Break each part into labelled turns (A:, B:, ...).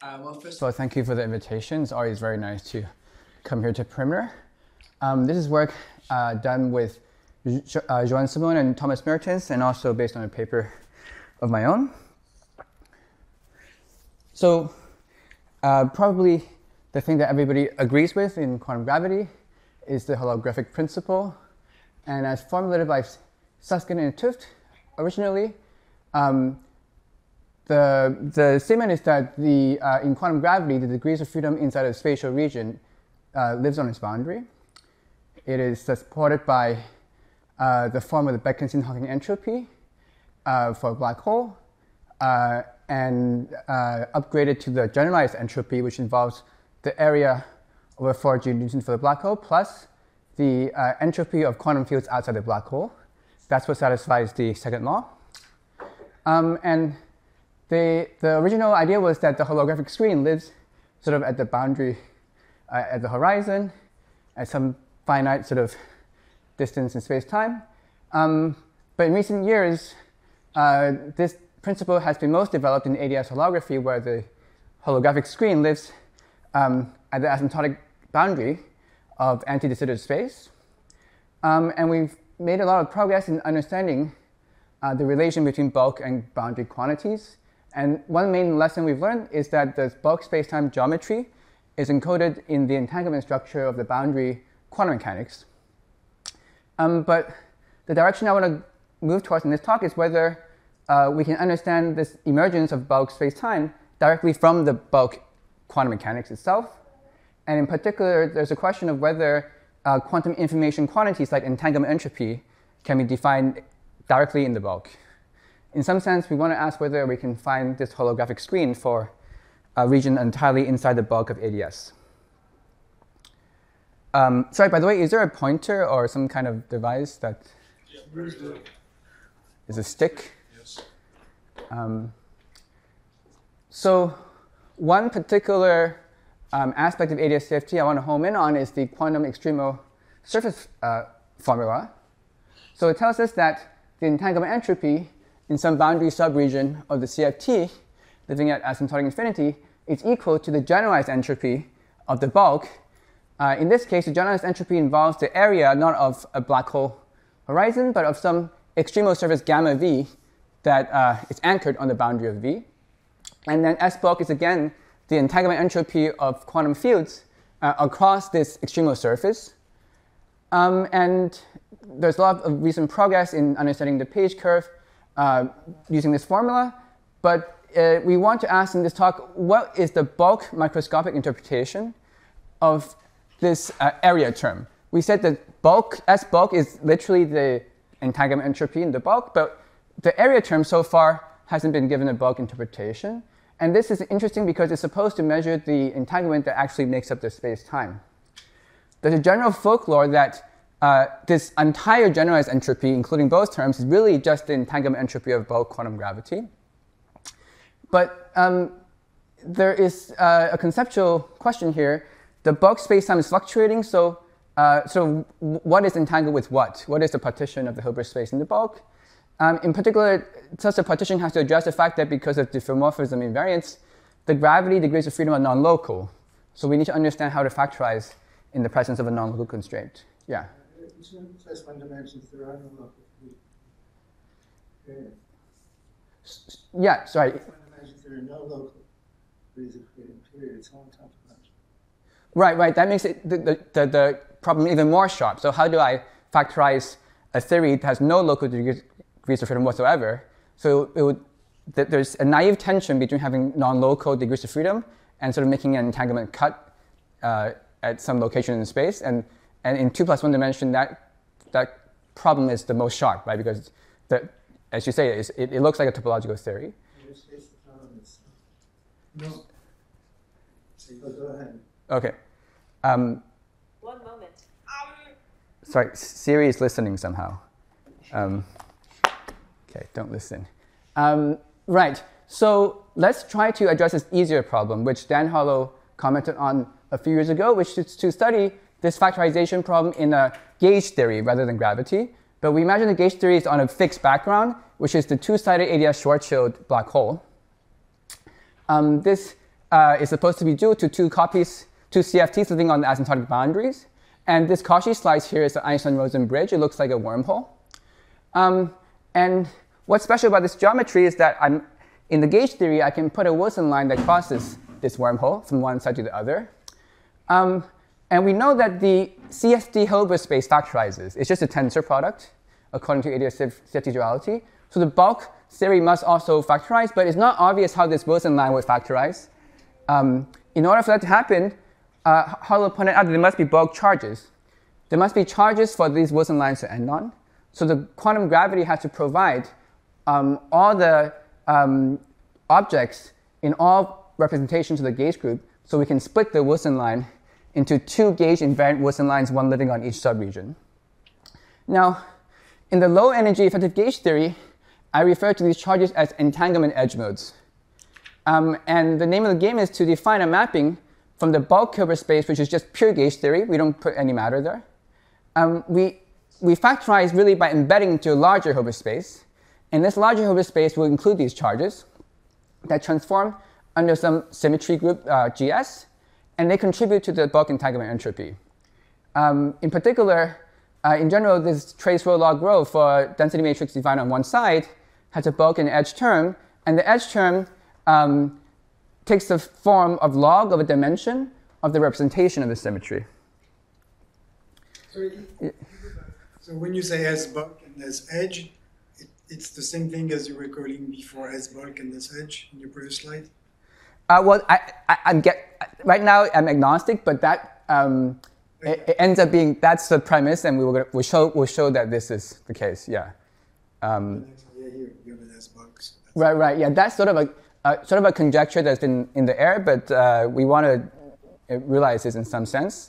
A: Well, first of all, thank you for the invitation. It's always very nice to come here to Perimeter. This is work done with Joan Simon and Thomas Mertens, and also based on a paper of my own. So probably the thing that everybody agrees with in quantum gravity is the holographic principle. And as formulated by Susskind and 't Hooft originally, the statement is that in quantum gravity, the degrees of freedom inside a spatial region lives on its boundary. It is supported by the form of the Bekenstein-Hawking entropy for a black hole, and upgraded to the generalized entropy, which involves the area over 4G Newton for the black hole, plus the entropy of quantum fields outside the black hole. That's what satisfies the second law. And the original idea was that the holographic screen lives sort of at the boundary, at the horizon, at some finite sort of distance in space-time. But in recent years, this principle has been most developed in ADS holography, where the holographic screen lives at the asymptotic boundary of anti-de Sitter space. And we've made a lot of progress in understanding the relation between bulk and boundary quantities. And one main lesson we've learned is that the bulk space-time geometry is encoded in the entanglement structure of the boundary quantum mechanics. But the direction I want to move towards in this talk is whether we can understand this emergence of bulk space-time directly from the bulk quantum mechanics itself. And in particular, there's a question of whether quantum information quantities like entanglement entropy can be defined directly in the bulk. In some sense, we want to ask whether we can find this holographic screen for a region entirely inside the bulk of ADS. Sorry, by the way, is there a pointer or some kind of device that is a stick?
B: Yes.
A: So one particular aspect of ADS-CFT I want to home in on is the quantum extremo surface formula. So it tells us that the entanglement entropy in some boundary subregion of the CFT living at asymptotic infinity is equal to the generalized entropy of the bulk. In this case, the generalized entropy involves the area not of a black hole horizon, but of some extremo surface gamma v that is anchored on the boundary of V. And then S bulk is again the entanglement entropy of quantum fields across this extremo surface. And there's a lot of recent progress in understanding the Page curve using this formula. But we want to ask in this talk, what is the bulk microscopic interpretation of this area term? We said that bulk, S bulk is literally the entanglement entropy in the bulk, but the area term so far hasn't been given a bulk interpretation. And this is interesting because it's supposed to measure the entanglement that actually makes up the space-time. There's a general folklore that this entire generalized entropy, including both terms, is really just the entanglement entropy of bulk quantum gravity. But there is a conceptual question here. The bulk space-time is fluctuating, so what is entangled with what? What is the partition of the Hilbert space in the bulk? In particular, such a partition has to address the fact that because of diffeomorphism invariance, the gravity degrees of freedom are non-local. So we need to understand how to factorize in the presence of a non-local constraint. Yeah?
B: Plus one dimensions, there are no local periods.
A: Yeah, sorry.
B: Plus one dimensions, there are no local degrees of freedom periods. All top dimension.
A: Right. That makes it the problem even more sharp. So how do I factorize a theory that has no local degrees of freedom whatsoever? So there's a naive tension between having non-local degrees of freedom and sort of making an entanglement cut at some location in space. And in 2 plus 1 dimension, that problem is the most sharp, right? Because, as you say, it looks like a topological theory.
B: In which case, the problem is no. So go ahead.
A: OK.
C: 1 moment.
A: Sorry, Siri is listening somehow. OK, don't listen. Right, so let's try to address this easier problem, which Dan Hollow commented on a few years ago, which is to study this factorization problem in a gauge theory rather than gravity. But we imagine the gauge theory is on a fixed background, which is the two-sided ADS Schwarzschild black hole. This is supposed to be due to two CFTs living on the asymptotic boundaries. And this Cauchy slice here is the Einstein-Rosen bridge. It looks like a wormhole. And what's special about this geometry is that in the gauge theory, I can put a Wilson line that crosses this wormhole from one side to the other. And we know that the CFT Hilbert space factorizes. It's just a tensor product according to ADS-CFT duality. So the bulk theory must also factorize, but it's not obvious how this Wilson line would factorize. In order for that to happen, Harlow pointed out that there must be bulk charges. There must be charges for these Wilson lines to end on. So the quantum gravity has to provide all the objects in all representations of the gauge group, so we can split the Wilson line into two gauge invariant Wilson lines, one living on each subregion. Now, in the low energy effective gauge theory, I refer to these charges as entanglement edge modes. And the name of the game is to define a mapping from the bulk Hilbert space, which is just pure gauge theory. We don't put any matter there. We factorize really by embedding into a larger Hilbert space. And this larger Hilbert space will include these charges that transform under some symmetry group GS, and they contribute to the bulk entanglement entropy. In particular, in general, this trace rho log rho for density matrix defined on one side has a bulk and edge term, and the edge term takes the form of log of a dimension of the representation of the symmetry.
B: So when you say S bulk and S edge, it's the same thing as you were calling before S bulk and S edge in your previous slide?
A: Well, right now I'm agnostic, but that it ends up being, that's the premise, and we'll show that this is the case. Yeah.
B: You have an S bulk. So
A: right. Yeah, that's sort of a conjecture that's been in the air, but we want to realize this in some sense.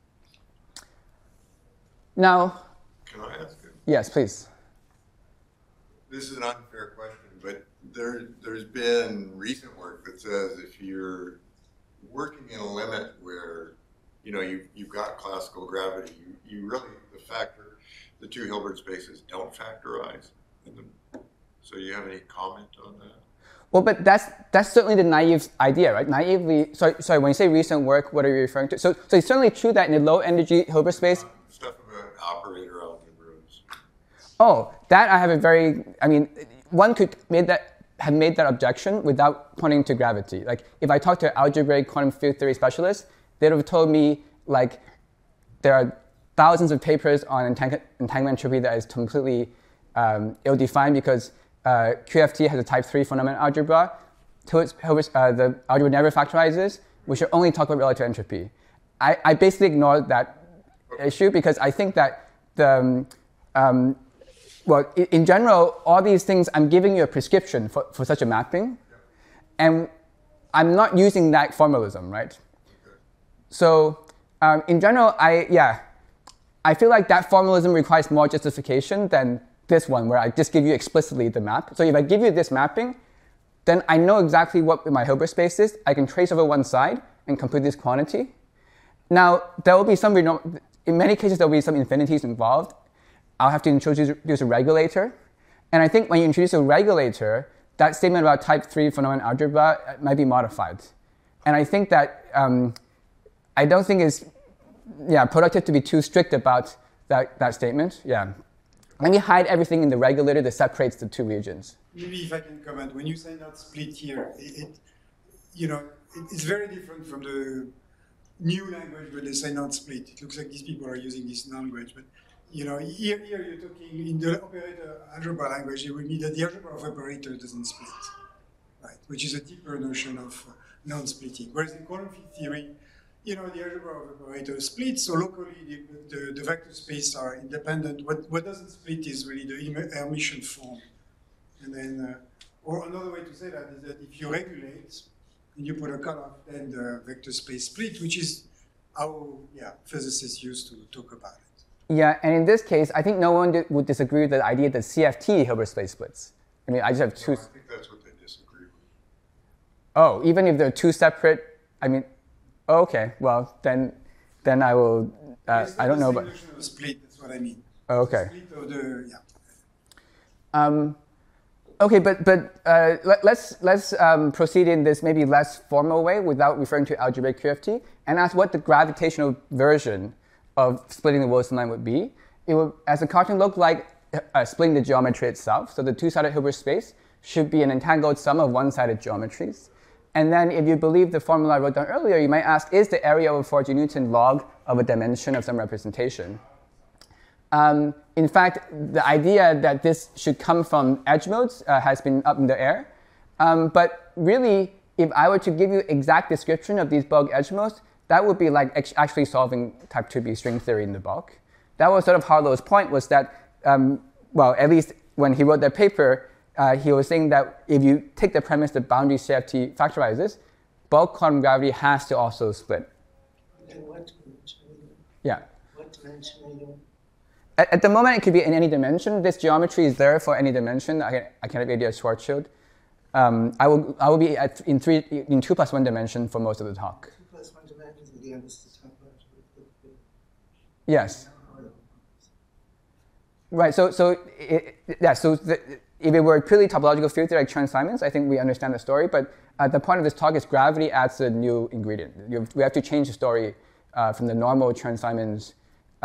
A: Now,
D: can I ask you?
A: Yes, please.
D: This is an unfair question, but there's been recent work that says if you're working in a limit where you've got classical gravity, you really the two Hilbert spaces don't factorize. So you have any comment on that?
A: Well, but that's certainly the naive idea, right? Naively, sorry. When you say recent work, what are you referring to? So it's certainly true that in the low energy Hilbert space.
D: Stuff about operator algebras.
A: Oh, that I have one could have made that objection without pointing to gravity. Like if I talked to an algebraic quantum field theory specialist, they'd have told me like there are thousands of papers on entanglement entropy that is completely ill-defined because QFT has a type 3 fundamental algebra. The algebra never factorizes. We should only talk about relative entropy. I basically ignored that issue because I think that in general, all these things, I'm giving you a prescription for such a mapping, and I'm not using that formalism, right? So in general, I feel like that formalism requires more justification than this one, where I just give you explicitly the map. So if I give you this mapping, then I know exactly what my Hilbert space is. I can trace over one side and compute this quantity. Now, there will be in many cases, there will be some infinities involved. I'll have to introduce a regulator. And I think when you introduce a regulator, that statement about type 3 fundamental algebra might be modified. And I think that I don't think it's productive to be too strict about that statement. Yeah. Let me hide everything in the regulator that separates the two regions.
B: Maybe if I can comment, when you say not split here, it's very different from the new language where they say not split. It looks like these people are using this language, but here you're talking in the operator algebra language. It would mean that the algebra of operator doesn't split, right? Which is a deeper notion of non-splitting. Whereas in quantum field theory, the algebra of operators splits, so locally the vector space are independent. What doesn't split is really the Hermitian form. And then, or another way to say that is that if you regulate and you put a cutoff, then the vector space split, which is how physicists used to talk about it.
A: Yeah, and in this case, I think no one would disagree with the idea that CFT Hilbert space splits. I mean, I just have two.
D: I think that's what they disagree with.
A: Oh, even if they're two separate, okay, well, then I will, I don't know, but...
B: Split, that's what I mean.
A: Okay.
B: Split of the,
A: Okay, but let's proceed in this maybe less formal way without referring to algebraic QFT and ask what the gravitational version of splitting the Wilson line would be. It would, as a cartoon, look like splitting the geometry itself. So the two-sided Hilbert space should be an entangled sum of one-sided geometries. And then if you believe the formula I wrote down earlier, you might ask, is the area over 4G Newton log of a dimension of some representation? In fact, the idea that this should come from edge modes has been up in the air. But really, if I were to give you exact description of these bulk edge modes, that would be like actually solving type 2B string theory in the bulk. That was sort of Harlow's point, was that, well, at least when he wrote that paper, he was saying that if you take the premise that boundary CFT factorizes, bulk quantum gravity has to also split.
E: And what dimension?
A: Yeah.
E: What dimension are you?
A: At the moment, it could be in any dimension. This geometry is there for any dimension. I can have ADS Schwarzschild. I will be in 2+1 dimension for most of the talk.
E: 2+1 dimensions, again, this is topological.
A: Yes. Right. So if it were purely topological field theory like Chern-Simons, I think we understand the story. But the point of this talk is gravity adds a new ingredient. We have to change the story from the normal Chern-Simons,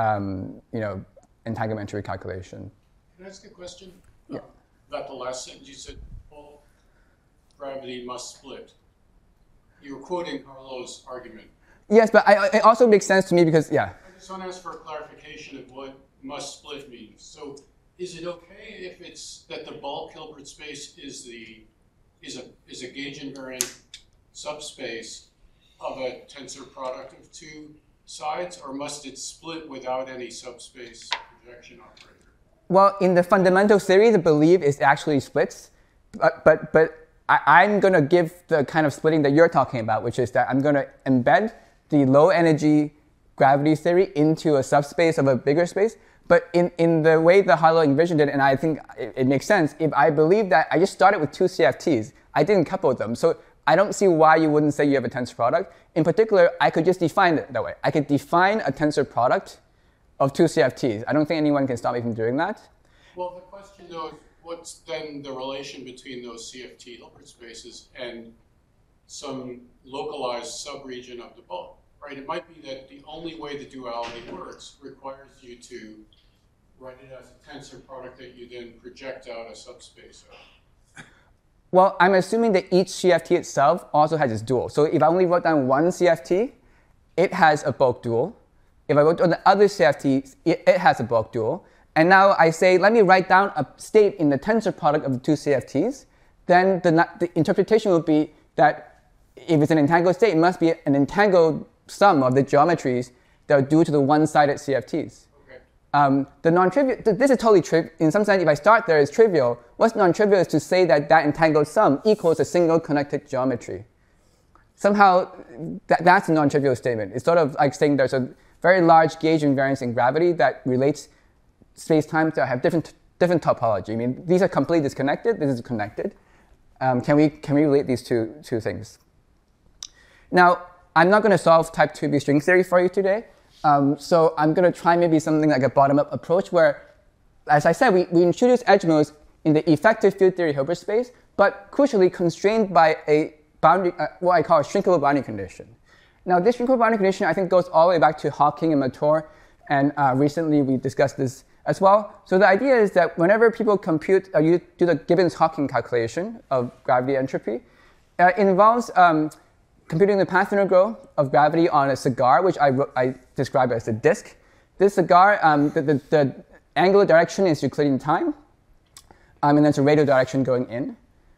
A: entanglementary calculation.
F: Can I ask a question?
A: Yeah.
F: About the last sentence, you said bulk gravity must split. You were quoting Harlow's argument.
A: Yes, but it also makes sense to me because, yeah.
F: I just want to ask for a clarification of what must split means. So is it okay if it's that the bulk Hilbert space is a gauge invariant subspace of a tensor product of two sides, or must it split without any subspace projection operator?
A: Well, in the fundamental theory, the belief is actually splits, but I'm going to give the kind of splitting that you're talking about, which is that I'm going to embed the low energy gravity theory into a subspace of a bigger space. But in the way that Harlow envisioned it, and I think it makes sense, if I believe that I just started with two CFTs, I didn't couple them. So I don't see why you wouldn't say you have a tensor product. In particular, I could just define it that way. I could define a tensor product of two CFTs. I don't think anyone can stop me from doing that.
F: Well, the question though is, what's then the relation between those CFT Hilbert spaces and some localized subregion of the bulk, right? It might be that the only way the duality works requires you to write it as a tensor product that you then project out a subspace of.
A: Well, I'm assuming that each CFT itself also has its dual. So if I only wrote down one CFT, it has a bulk dual. If I wrote down the other CFT, it has a bulk dual. And now I say, let me write down a state in the tensor product of the two CFTs. Then the interpretation would be that if it's an entangled state, it must be an entangled sum of the geometries that are due to the one-sided CFTs. The non-trivial, this is totally trivial. In some sense, if I start there, it's trivial. What's non-trivial is to say that that entangled sum equals a single connected geometry. Somehow, that's a non-trivial statement. It's sort of like saying there's a very large gauge invariance in gravity that relates space-time to have different topology. I mean, these are completely disconnected. This is connected. Can we relate these two things? Now, I'm not going to solve type 2B string theory for you today. So I'm going to try maybe something like a bottom-up approach where, as I said, we introduce edge modes in the effective field theory Hilbert space, but crucially constrained by a boundary, what I call a shrinkable boundary condition. Now, this shrinkable boundary condition, I think, goes all the way back to Hawking and Mator, and recently we discussed this as well. So the idea is that whenever people compute, you do the Gibbons-Hawking calculation of gravity entropy, it involves computing the path integral of gravity on a cigar, which I describe as a disk. This cigar, the angular direction is Euclidean time, and there's a radial direction going in.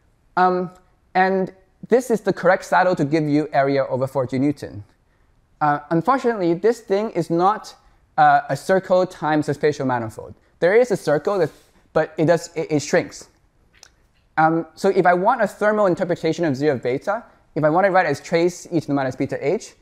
A: And this is the correct saddle to give you area over 4G Newton. Unfortunately, this thing is not a circle times a spatial manifold. There is a circle, but it shrinks. So if I want a thermal interpretation of 0 of beta, if I want to write as trace e to the minus beta h,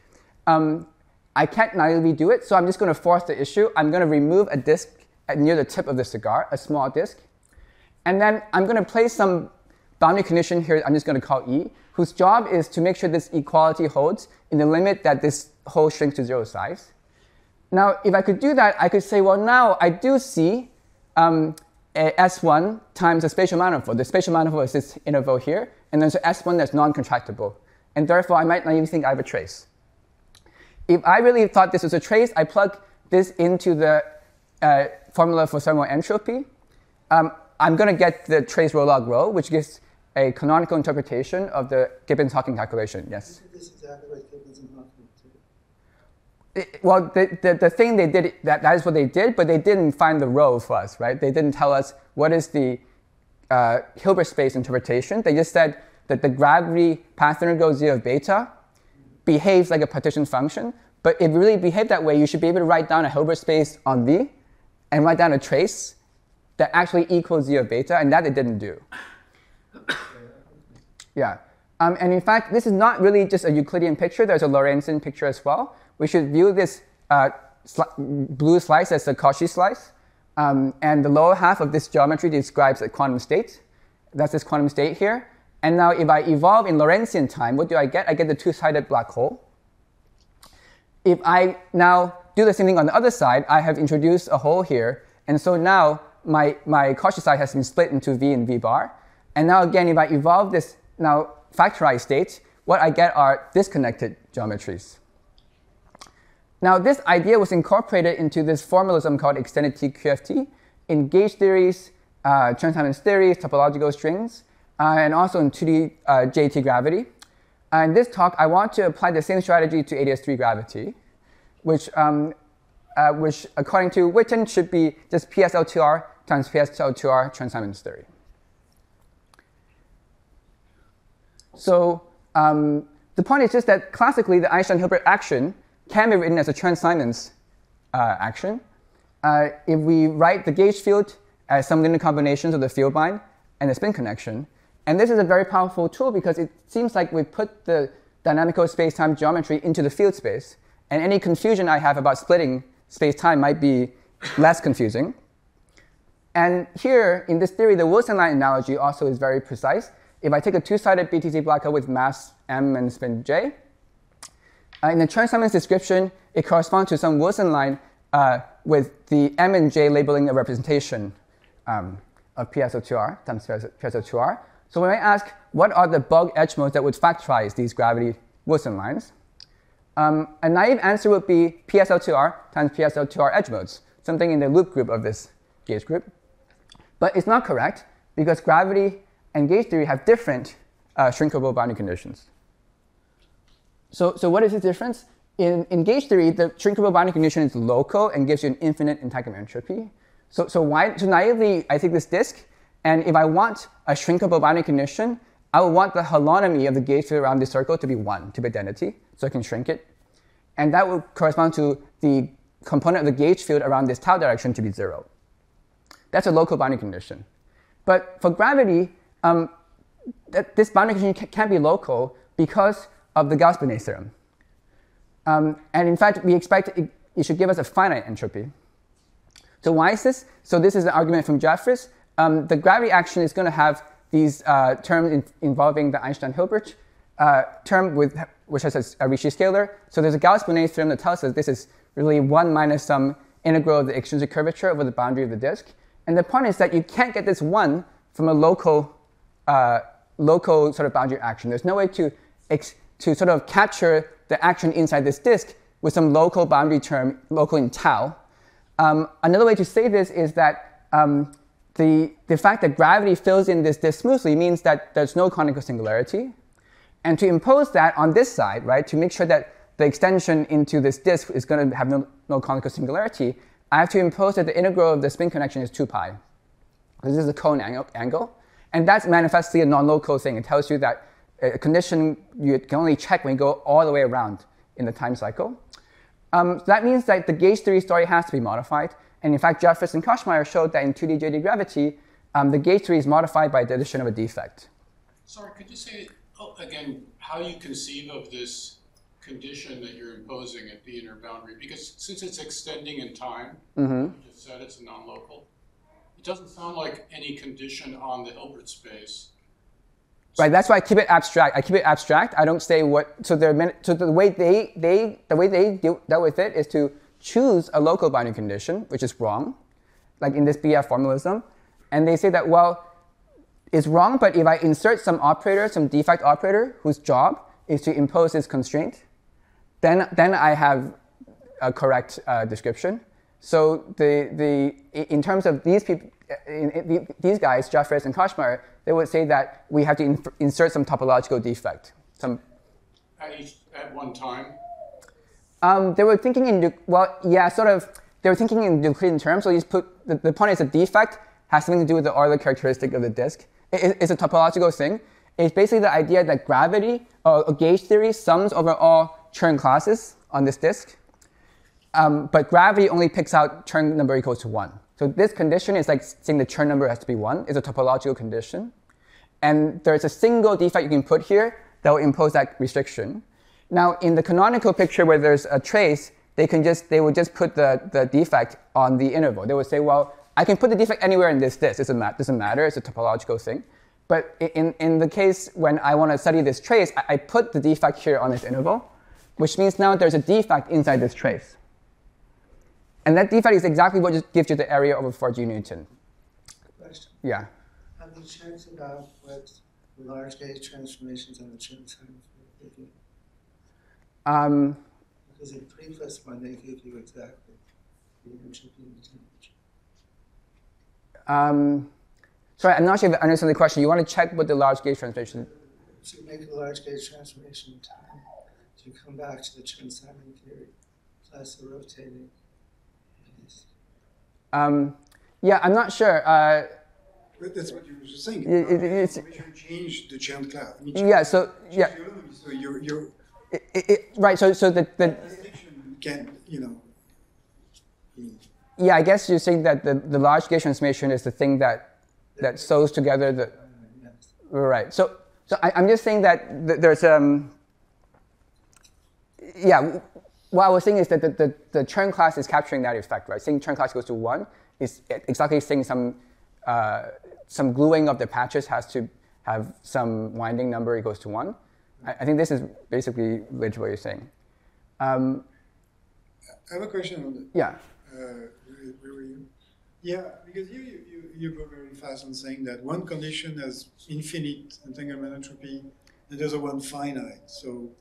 A: I can't naively do it, so I'm just going to force the issue. I'm going to remove a disk near the tip of the cigar, a small disk. And then I'm going to place some boundary condition here I'm just going to call E, whose job is to make sure this equality holds in the limit that this hole shrinks to 0 size. Now, if I could do that, I could say, well, now I do see S1 times the spatial manifold. The spatial manifold is this interval here, and there's an S1 that's non-contractible. And therefore, I might not even think I have a trace. If I really thought this was a trace, I plug this into the formula for thermal entropy. I'm going to get the trace rho log rho, which gives a canonical interpretation of the Gibbons-Hawking calculation. Yes?
E: This is exactly what Gibbons and Hawking did.
A: Well, the thing they did, that is what they did, but they didn't find the rho for us, right? They didn't tell us what is the Hilbert space interpretation. They just said that the gravity path integral 0 of beta behaves like a partition function, but if it really behaved that way, you should be able to write down a Hilbert space on V and write down a trace that actually equals 0 of beta, and that they didn't do. Yeah. And in fact, this is not really just a Euclidean picture. There's a Lorentzian picture as well. We should view this blue slice as a Cauchy slice. And the lower half of this geometry describes a quantum state. That's this quantum state here. And now if I evolve in Lorentzian time, what do I get? I get the two-sided black hole. If I now do the same thing on the other side, I have introduced a hole here. And so now my Cauchy side has been split into V and V bar. And now again, if I evolve this now factorized state, what I get are disconnected geometries. Now this idea was incorporated into this formalism called extended TQFT in gauge theories, Chern-Simons theories, topological strings, and also in 2D JT gravity. In this talk, I want to apply the same strategy to ADS3 gravity, which according to Witten should be just PSL2R times PSL2R Chern-Simons theory. So the point is just that classically, the Einstein-Hilbert action can be written as a Chern-Simons action. If we write the gauge field as some linear combinations of the field line and the spin connection, and this is a very powerful tool because it seems like we put the dynamical space-time geometry into the field space, and any confusion I have about splitting space-time might be less confusing. And here, in this theory, the Wilson line analogy also is very precise. If I take a two-sided BTC black hole with mass m and spin j, in the Chern-Simons description, it corresponds to some Wilson line with the m and j labeling a representation of PSO2R times PSO2R. So when I ask, what are the bulk edge modes that would factorize these gravity Wilson lines? A naive answer would be PSL2R times PSL2R edge modes, something in the loop group of this gauge group. But it's not correct, because gravity and gauge theory have different shrinkable boundary conditions. So what is the difference? In gauge theory, the shrinkable boundary condition is local and gives you an infinite entanglement entropy. So naively, I take this disk, and if I want a shrinkable boundary condition, I would want the holonomy of the gauge field around this circle to be 1, to be identity, so I can shrink it. And that would correspond to the component of the gauge field around this tau direction to be 0. That's a local boundary condition. But for gravity, this boundary condition can't be local because of the Gauss-Bonnet theorem. And in fact, we expect it should give us a finite entropy. So why is this? So this is an argument from Jeffries. The gravity action is going to have these terms involving the Einstein-Hilbert term which has a Ricci scalar. So there's a Gauss-Bonnet theorem that tells us this is really 1 minus some integral of the extrinsic curvature over the boundary of the disk. And the point is that you can't get this 1 from a local sort of boundary action. There's no way to sort of capture the action inside this disk with some local boundary term, local in tau. Another way to say this is that the fact that gravity fills in this disk smoothly means that there's no conical singularity. And to impose that on this side, right, to make sure that the extension into this disk is going to have no conical singularity, I have to impose that the integral of the spin connection is 2 pi. This is a cone angle. And that's manifestly a non-local thing. It tells you that a condition you can only check when you go all the way around in the time cycle. So that means that the gauge theory story has to be modified. And in fact, Jeffries and Koschmeyer showed that in 2D JD gravity, the gauge theory is modified by the addition of a defect.
F: Sorry, could you say again how you conceive of this condition that you're imposing at the inner boundary? Because since it's extending in time, you just said it's a non-local, it doesn't sound like any condition on the Hilbert space.
A: Right, that's why I keep it abstract. I don't say what. So the way they dealt with it is to choose a local boundary condition, which is wrong, like in this BF formalism, And they say that, well, it's wrong, but if I insert some operator, some defect operator, whose job is to impose this constraint, then I have a correct description. So in terms of these people, these guys, Jeffers and Koshmar, they would say that we have to insert some topological defect.
F: At one time?
A: They were thinking in, well, yeah, sort of, they were thinking in Euclidean terms. So you just put, the point is a defect has something to do with the Euler characteristic of the disk. It's a topological thing. It's basically the idea that gravity or gauge theory sums over all Chern classes on this disk. But gravity only picks out Chern number equals to 1. So this condition is like saying the Chern number has to be 1. It's a topological condition. And there's a single defect you can put here that will impose that restriction. Now, in the canonical picture where there's a trace, they would just put the defect on the interval. They would say, well, I can put the defect anywhere in this disk. It doesn't matter. It's a topological thing. But in the case when I want to study this trace, I put the defect here on this interval, which means now there's a defect inside this trace. And that defect is exactly what just gives you the area over 4G Newton.
E: Question.
A: Yeah.
E: Have you checked about what large gauge transformations on the Chern time give you? Because in previous one, they give you exactly the entropy and the temperature.
A: Sorry, I'm not sure if I understand the question. You want to check what the large gauge transformation?
E: So you make a large gauge transformation in time to come back to the Chern-Simons theory plus the rotating.
A: Yeah, I'm not sure.
B: But that's what you were just saying.
A: It's,
B: Change the Chern class. I mean,
A: yeah. So yeah.
B: So you're
A: right. So the
B: distinction can, you know.
A: Yeah, I guess you're saying that the large gauge transformation is the thing that sews together the. Right. So I'm just saying that there's yeah. What I was saying is that the Chern class is capturing that effect, right? Saying Chern class goes to 1 is exactly saying some gluing of the patches has to have some winding number equals to 1. I think this is basically what you're saying.
B: I have a question on the.
A: Yeah.
B: Where were you? Yeah, because you go very fast on saying that one condition has infinite entanglement entropy, and the other one finite. So.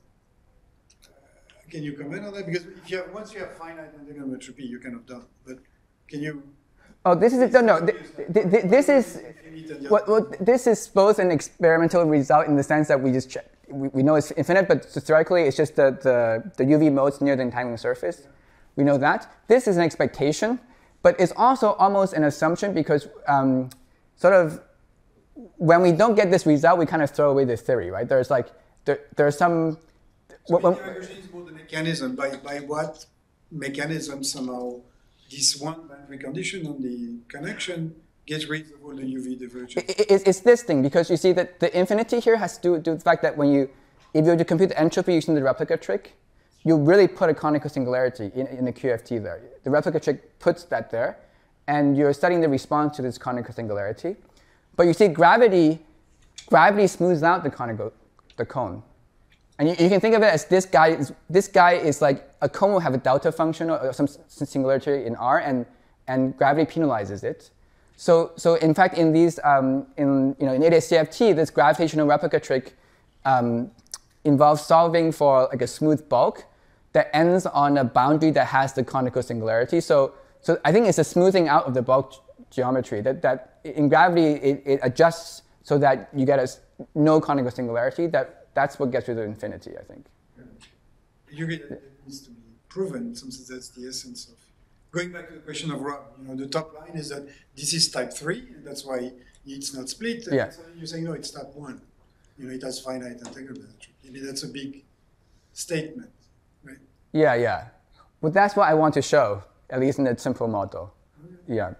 B: Can you comment on that? Because if once you have finite entanglement entropy, you're kind of done. But can you?
A: Oh, this is no. This is this is both an experimental result in the sense that we just check. We know it's infinite, but theoretically it's just the UV modes near the entangling surface. We know that. This is an expectation, but it's also almost an assumption because sort of when we don't get this result, we kind of throw away the theory, right? There's like there's some.
B: So is more the mechanism. By what mechanism somehow this one boundary condition on the connection gets rid of all the UV divergence?
A: It's this thing, because you see that the infinity here has to do with the fact that if you were to compute the entropy using the replica trick, you really put a conical singularity in the QFT there. The replica trick puts that there, and you're studying the response to this conical singularity. But you see gravity smooths out the cone. And you can think of it as this guy is like a cone will have a delta function or some singularity in R, and gravity penalizes it. So in fact in these in ADS-CFT, this gravitational replica trick involves solving for like a smooth bulk that ends on a boundary that has the conical singularity. So I think it's a smoothing out of the bulk geometry that in gravity it adjusts so that you get no conical singularity. That's what gets you to infinity, I think.
B: You get that needs to be proven. In some sense, that's the essence of going back to the question of Rob. The top line is that this is type 3, and that's why it's not split. And
A: yeah.
B: You're saying no, it's type 1. It has finite entanglement. I mean, that's a big statement, right?
A: Yeah. Well, that's what I want to show, at least in the simple model. Okay. Yeah.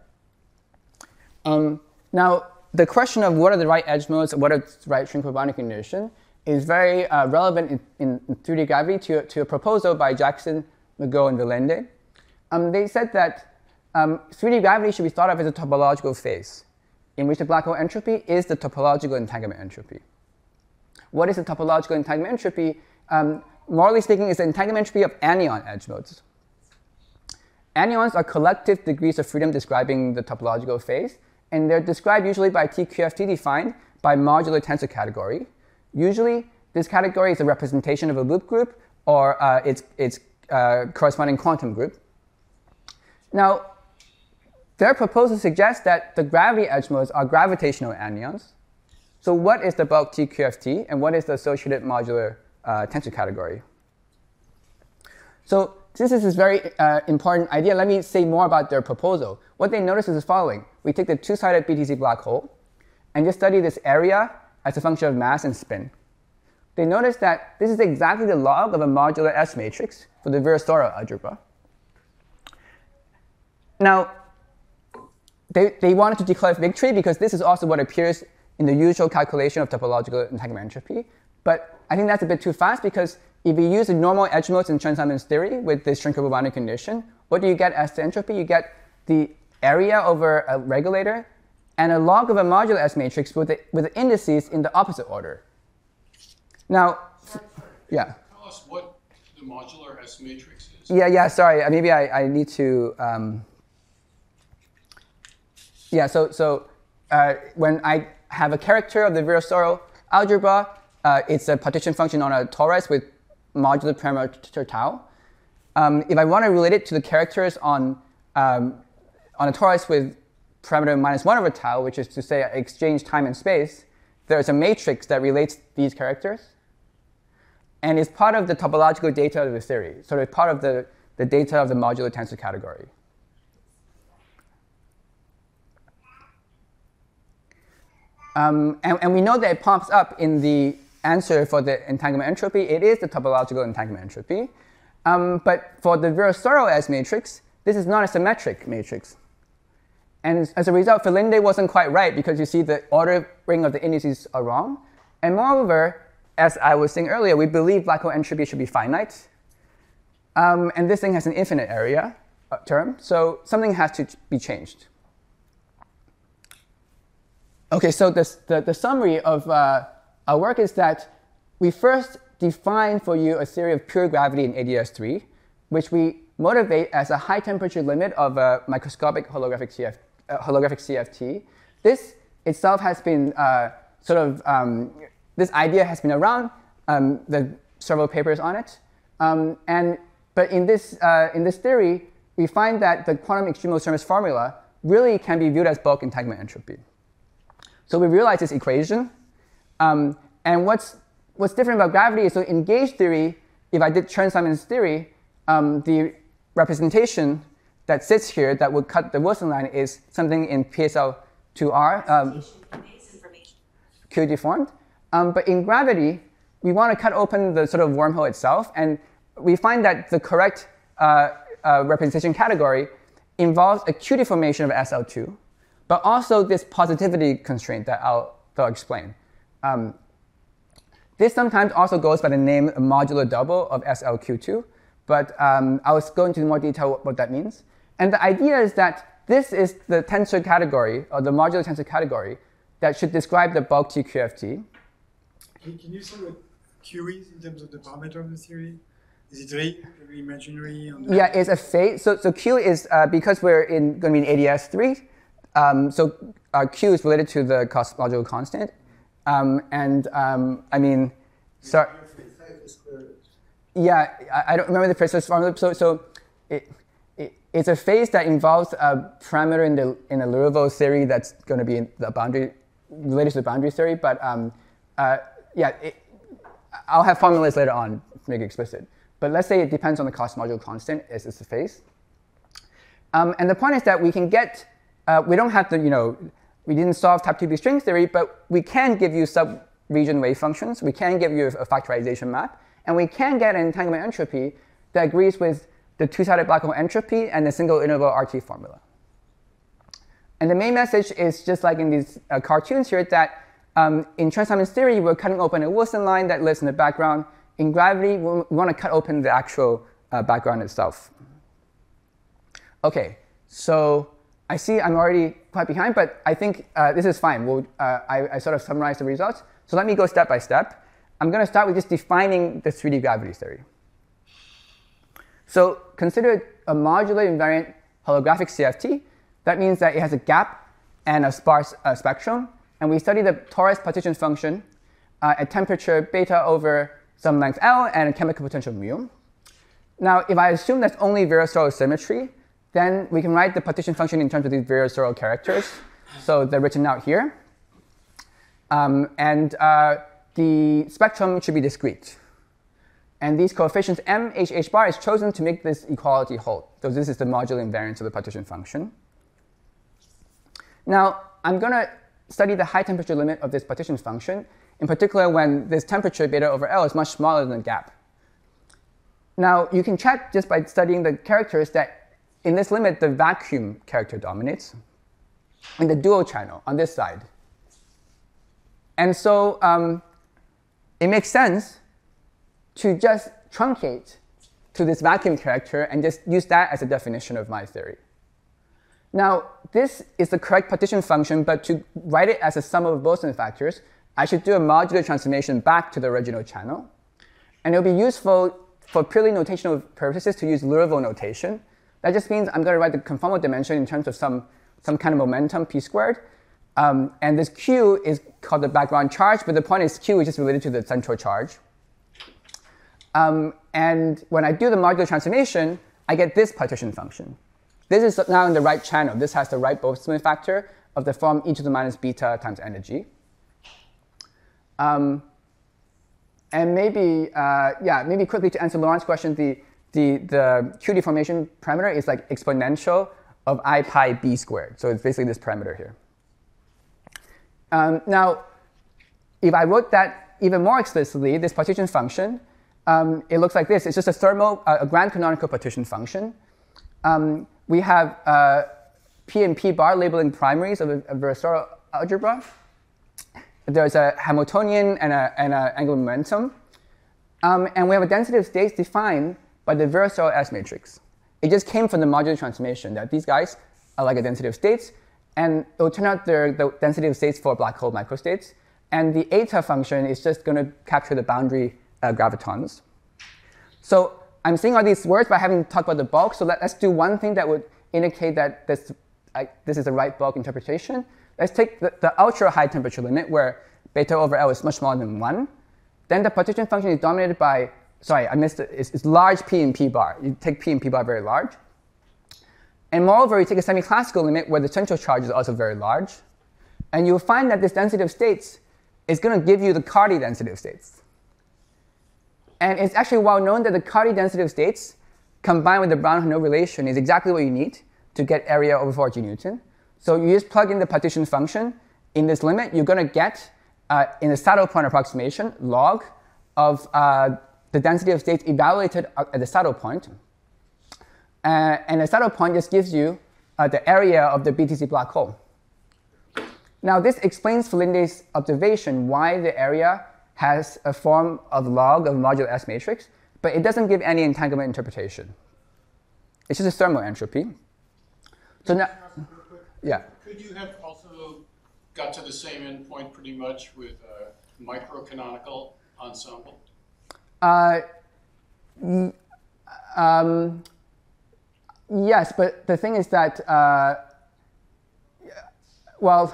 A: Now, the question of what are the right edge modes, what are the right shrink bonding condition, is very relevant in 3D gravity to a proposal by Jackson, McGill, and Villende. They said that 3D gravity should be thought of as a topological phase, in which the black hole entropy is the topological entanglement entropy. What is the topological entanglement entropy? Morally speaking, it's the entanglement entropy of anion edge modes. Anions are collective degrees of freedom describing the topological phase, and they're described usually by TQFT defined by modular tensor category. Usually, this category is a representation of a loop group or its corresponding quantum group. Now, their proposal suggests that the gravity edge modes are gravitational anyons. So what is the bulk TQFT, and what is the associated modular tensor category? So this is this very important idea. Let me say more about their proposal. What they notice is the following. We take the two-sided BTC black hole and just study this area as a function of mass and spin. They notice that this is exactly the log of a modular S matrix for the Virasoro algebra. Now, they wanted to declare victory because this is also what appears in the usual calculation of topological entanglement entropy. But I think that's a bit too fast because if you use the normal edge modes in Chern-Simon's theory with this shrinkable boundary condition, what do you get as the entropy? You get the area over a regulator and a log of a modular S matrix with the indices in the opposite order. Now, yeah.
F: Tell us what the modular S matrix is.
A: Yeah, sorry. Maybe I need to. So when I have a character of the Virasoro algebra, it's a partition function on a torus with modular parameter tau. If I want to relate it to the characters on a torus with parameter -1/tau, which is to say I exchange time and space, there's a matrix that relates these characters. And it's part of the topological data of the theory. So it's part of the data of the modular tensor category. And we know that it pops up in the answer for the entanglement entropy. It is the topological entanglement entropy. But for the Virasoro S matrix, this is not a symmetric matrix. And as a result, Filinde wasn't quite right because you see the ordering of the indices are wrong. And moreover, as I was saying earlier, we believe black hole entropy should be finite. And this thing has an infinite area term, so something has to be changed. OK, so the summary of our work is that we first define for you a theory of pure gravity in ADS3, which we motivate as a high temperature limit of a microscopic holographic CFT. This itself has been this idea has been around, there are several papers on it. But in this theory, we find that the quantum extremal surface formula really can be viewed as bulk entanglement entropy. So we realize this equation. And what's different about gravity is, so in gauge theory, if I did Chern-Simon's theory, the representation that sits here that would cut the Wilson line is something in PSL2R, Q deformed. But in gravity, we want to cut open the sort of wormhole itself, and we find that the correct representation category involves a Q deformation of SL2, but also this positivity constraint that I'll explain. This sometimes also goes by the name modular double of SLQ2, but I'll go into more detail what that means. And the idea is that this is the tensor category, or the modular tensor category, that should describe the bulk TQFT.
B: Can you say what Q is in terms of the parameter of the theory? Is it real, imaginary?
A: Yeah, it's a phase. So Q is, because we're going to be in ADS3, so Q is related to the cosmological constant. I mean, sorry. Yeah, I don't remember the precise formula. So it's a phase that involves a parameter in the Liouville theory that's going to be in the boundary, related to the boundary theory. But yeah, I'll have formulas later on to make it explicit. But let's say it depends on the cosmological constant as it's a phase. And the point is that we can get, we don't have to, we didn't solve type 2B string theory, but we can give you sub-region wave functions. We can give you a factorization map. And we can get an entanglement entropy that agrees with the two-sided black hole entropy and the single interval RT formula. And the main message is just like in these cartoons here, that in Chern-Simon's theory, we're cutting open a Wilson line that lives in the background. In gravity, we want to cut open the actual background itself. OK, so I see I'm already quite behind, but I think this is fine. I sort of summarized the results. So let me go step by step. I'm going to start with just defining the 3D gravity theory. So consider a modular invariant holographic CFT. That means that it has a gap and a sparse spectrum. And we study the torus partition function at temperature beta over some length L and a chemical potential mu. Now, if I assume that's only Virasoro symmetry, then we can write the partition function in terms of these Virasoro characters. So they're written out here. The spectrum should be discrete. And these coefficients m, h, h bar is chosen to make this equality hold. So this is the modular invariance of the partition function. Now, I'm going to study the high temperature limit of this partition function, in particular when this temperature beta over L is much smaller than the gap. Now, you can check just by studying the characters that in this limit, the vacuum character dominates in the dual channel on this side. And so it makes sense to just truncate to this vacuum character and just use that as a definition of my theory. Now, this is the correct partition function, but to write it as a sum of Boson factors, I should do a modular transformation back to the original channel. And it'll be useful for purely notational purposes to use Liouville notation. That just means I'm going to write the conformal dimension in terms of some kind of momentum p squared. And this q is called the background charge, but the point is q is just related to the central charge. And when I do the modular transformation, I get this partition function. This is now in the right channel. This has the right Boltzmann factor of the form e to the minus beta times energy. And maybe, maybe quickly to answer Laurent's question, the Q deformation parameter is like exponential of I pi b squared. So it's basically this parameter here. Now, if I wrote that even more explicitly, this partition function, it looks like this. It's just a grand canonical partition function. We have P and P bar labeling primaries of a Virasoro algebra. There's a Hamiltonian and an angular momentum. And we have a density of states defined by the Virasoro S matrix. It just came from the modular transformation that these guys are like a density of states. And it will turn out they're the density of states for black hole microstates. And the eta function is just going to capture the boundary gravitons. So I'm saying all these words, but I haven't talked about the bulk. So let's do one thing that would indicate that this is the right bulk interpretation. Let's take the ultra high temperature limit where beta over L is much smaller than 1. Then the partition function is dominated by, sorry, I missed it. It's large P and P bar. You take P and P bar very large. And moreover, you take a semi-classical limit where the central charge is also very large. And you'll find that this density of states is going to give you the Carty density of states. And it's actually well known that the Carty density of states combined with the Brown-Hanot relation is exactly what you need to get area over 4G Newton. So you just plug in the partition function in this limit. You're going to get, in the saddle point approximation, log of the density of states evaluated at the saddle point. And the saddle point just gives you the area of the BTC black hole. Now, this explains Felinde's observation why the area has a form of log of modular S matrix, but it doesn't give any entanglement interpretation. It's just a thermal entropy. So now, yeah.
F: Could you have also got to the same endpoint pretty much with a microcanonical ensemble?
A: Yes, but the thing is that, well,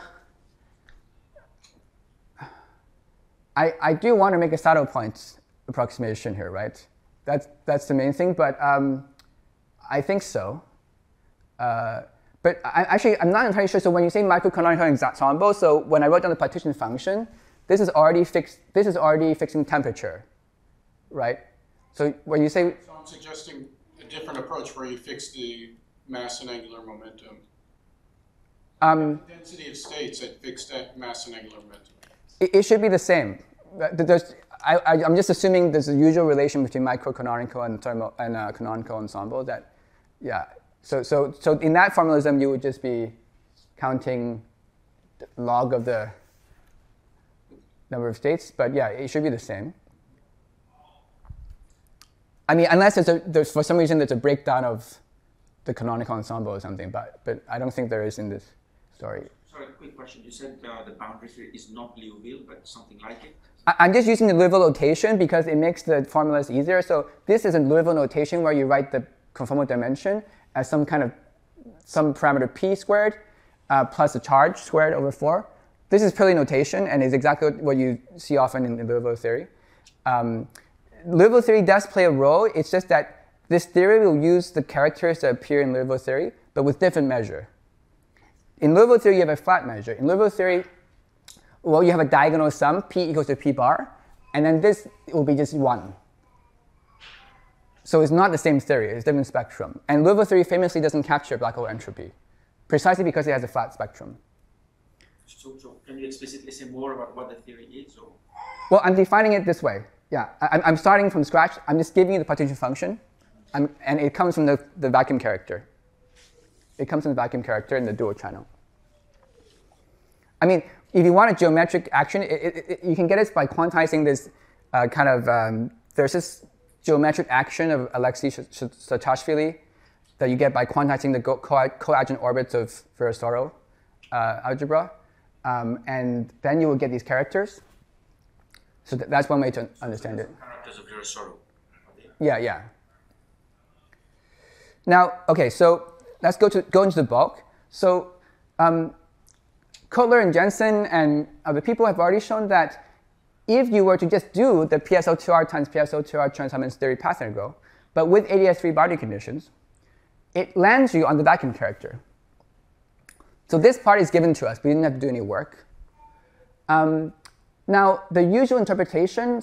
A: I do want to make a saddle point approximation here, right? That's the main thing, but I think so. But I'm not entirely sure. So when you say microcanonical ensemble, so when I wrote down the partition function, this is already fixed. This is already fixing temperature, right? So when you say,
F: so I'm suggesting a different approach where you fix the mass and angular momentum. The density of states at fixed mass and angular momentum.
A: It should be the same. I'm just assuming there's a usual relation between microcanonical and thermal and canonical ensemble. That, yeah. So in that formalism, you would just be counting the log of the number of states. But yeah, it should be the same. I mean, unless there's for some reason there's a breakdown of the canonical ensemble or something. But I don't think there is in this story.
G: Sorry, quick question. You said the boundary is not Liouville, but something like it?
A: I'm just using the Liouville notation because it makes the formulas easier. So this is a Liouville notation where you write the conformal dimension as some parameter p squared. plus the charge squared over 4. This is purely notation and is exactly what you see often in Liouville theory. Liouville theory does play a role. It's just that this theory will use the characters that appear in Liouville theory, but with different measure. In Liouville theory, you have a flat measure. In Liouville theory, well, you have a diagonal sum, p equals to p bar, and then this will be just 1. So it's not the same theory, it's a different spectrum. And Liouville theory famously doesn't capture black hole entropy, precisely because it has a flat spectrum.
G: So can you explicitly say more about what the theory is? Or?
A: Well, I'm defining it this way. Yeah, I'm starting from scratch. I'm just giving you the partition function, and it comes from the vacuum character. It comes from the vacuum character in the dual channel. I mean, if you want a geometric action, you can get it by quantizing this there's this geometric action of Alexei Saakashvili that you get by quantizing the coadjuvant orbits of Virasoro algebra. And then you will get these characters. So that's one way to understand it.
G: Characters of Virasoro.
A: Yeah. Now, okay, so let's go into the bulk. So Kotler and Jensen and other people have already shown that if you were to just do the PSO2R times PSO2R Chern-Simons theory path integral, but with ADS3 boundary conditions, it lands you on the vacuum character. So this part is given to us. We didn't have to do any work. Now, the usual interpretation,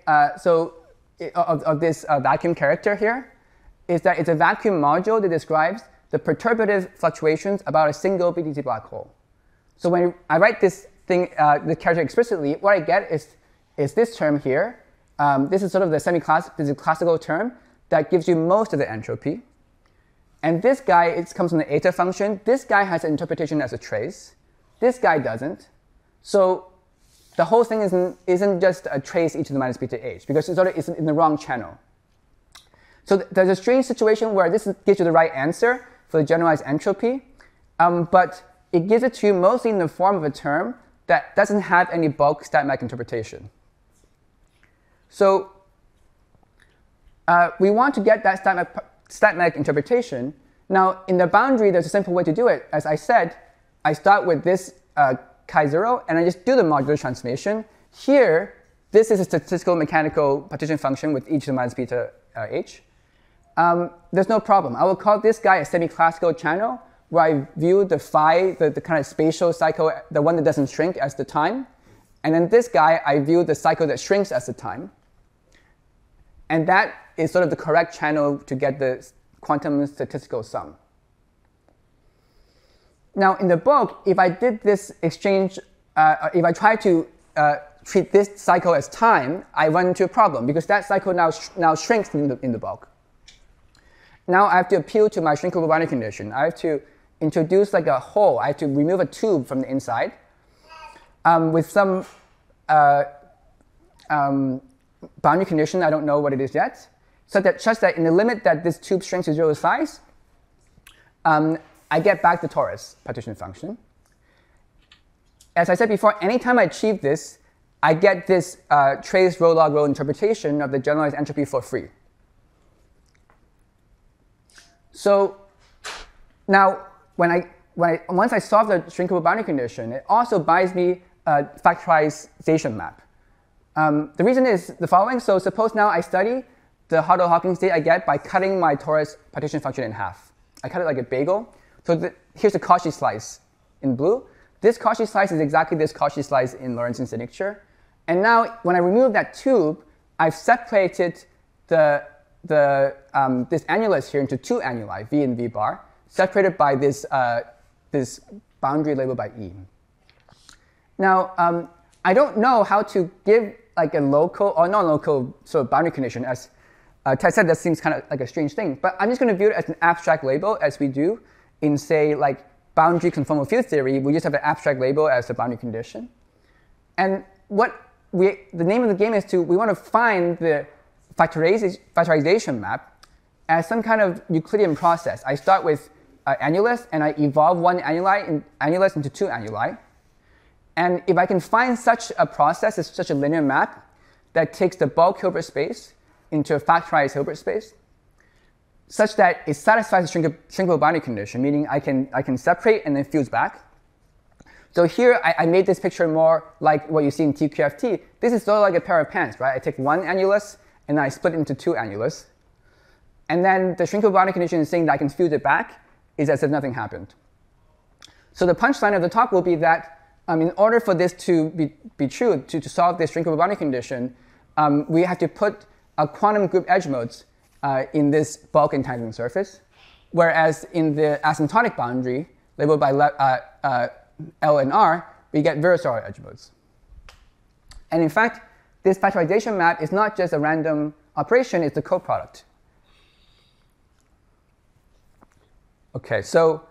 A: of this vacuum character here is that it's a vacuum module that describes the perturbative fluctuations about a single BTC black hole. So when I write this thing, the character explicitly, what I get is this term here. This is sort of the classical term that gives you most of the entropy. And this guy, it comes from the eta function. This guy has an interpretation as a trace. This guy doesn't. So the whole thing isn't just a trace e to the minus beta h, because it's sort of in the wrong channel. So there's a strange situation where this gives you the right answer for the generalized entropy, but it gives it to you mostly in the form of a term that doesn't have any bulk StatMech interpretation. So we want to get that StatMech interpretation. Now, in the boundary, there's a simple way to do it. As I said, I start with this chi0, and I just do the modular transformation. Here, this is a statistical mechanical partition function with e to the minus beta h. There's no problem. I will call this guy a semi-classical channel, where I view the phi, the kind of spatial cycle, the one that doesn't shrink, as the time. And then this guy, I view the cycle that shrinks as the time. And that is sort of the correct channel to get the quantum statistical sum. Now, in the bulk, if I did this exchange, if I try to treat this cycle as time, I run into a problem, because that cycle now shrinks in the bulk. Now I have to appeal to my shrinkable boundary condition. I have to introduce like a hole. I have to remove a tube from the inside with some boundary condition. I don't know what it is yet. Such that in the limit that this tube shrinks to 0 size, I get back the torus partition function. As I said before, anytime I achieve this, I get this trace rho log rho interpretation of the generalized entropy for free. So now, once I solve the shrinkable boundary condition, it also buys me a factorization map. The reason is the following. So suppose now I study the Hodel-Hawking state I get by cutting my torus partition function in half. I cut it like a bagel. So here's the Cauchy slice in blue. This Cauchy slice is exactly this Cauchy slice in Lorentz signature. And now, when I remove that tube, I've separated this annulus here into two annuli, V and V bar, separated by this boundary labeled by E. Now, I don't know how to give like a local or non-local sort of boundary condition. As Ted said, that seems kind of like a strange thing. But I'm just going to view it as an abstract label, as we do in, say, like boundary conformal field theory. We just have an abstract label as a boundary condition. And the name of the game is we want to find the factorization map as some kind of Euclidean process. I start with annulus, and I evolve one annulus into two annuli. And if I can find such a process, as such a linear map that takes the bulk Hilbert space into a factorized Hilbert space, such that it satisfies the shrinkable boundary condition, meaning I can separate and then fuse back, So here I made this picture more like what you see in TQFT. This is sort of like a pair of pants, right? I take one annulus and I split it into two annulus. And then the shrinkable boundary condition is saying that I can fuse it back is as if nothing happened. So the punchline of the talk will be that in order for this to be true, to solve this shrinkable boundary condition, we have to put a quantum group edge modes in this bulk entanglement surface, whereas in the asymptotic boundary, labeled by L and R, we get Virasoro edge modes. And in fact, this factorization map is not just a random operation, it's a coproduct. Okay, so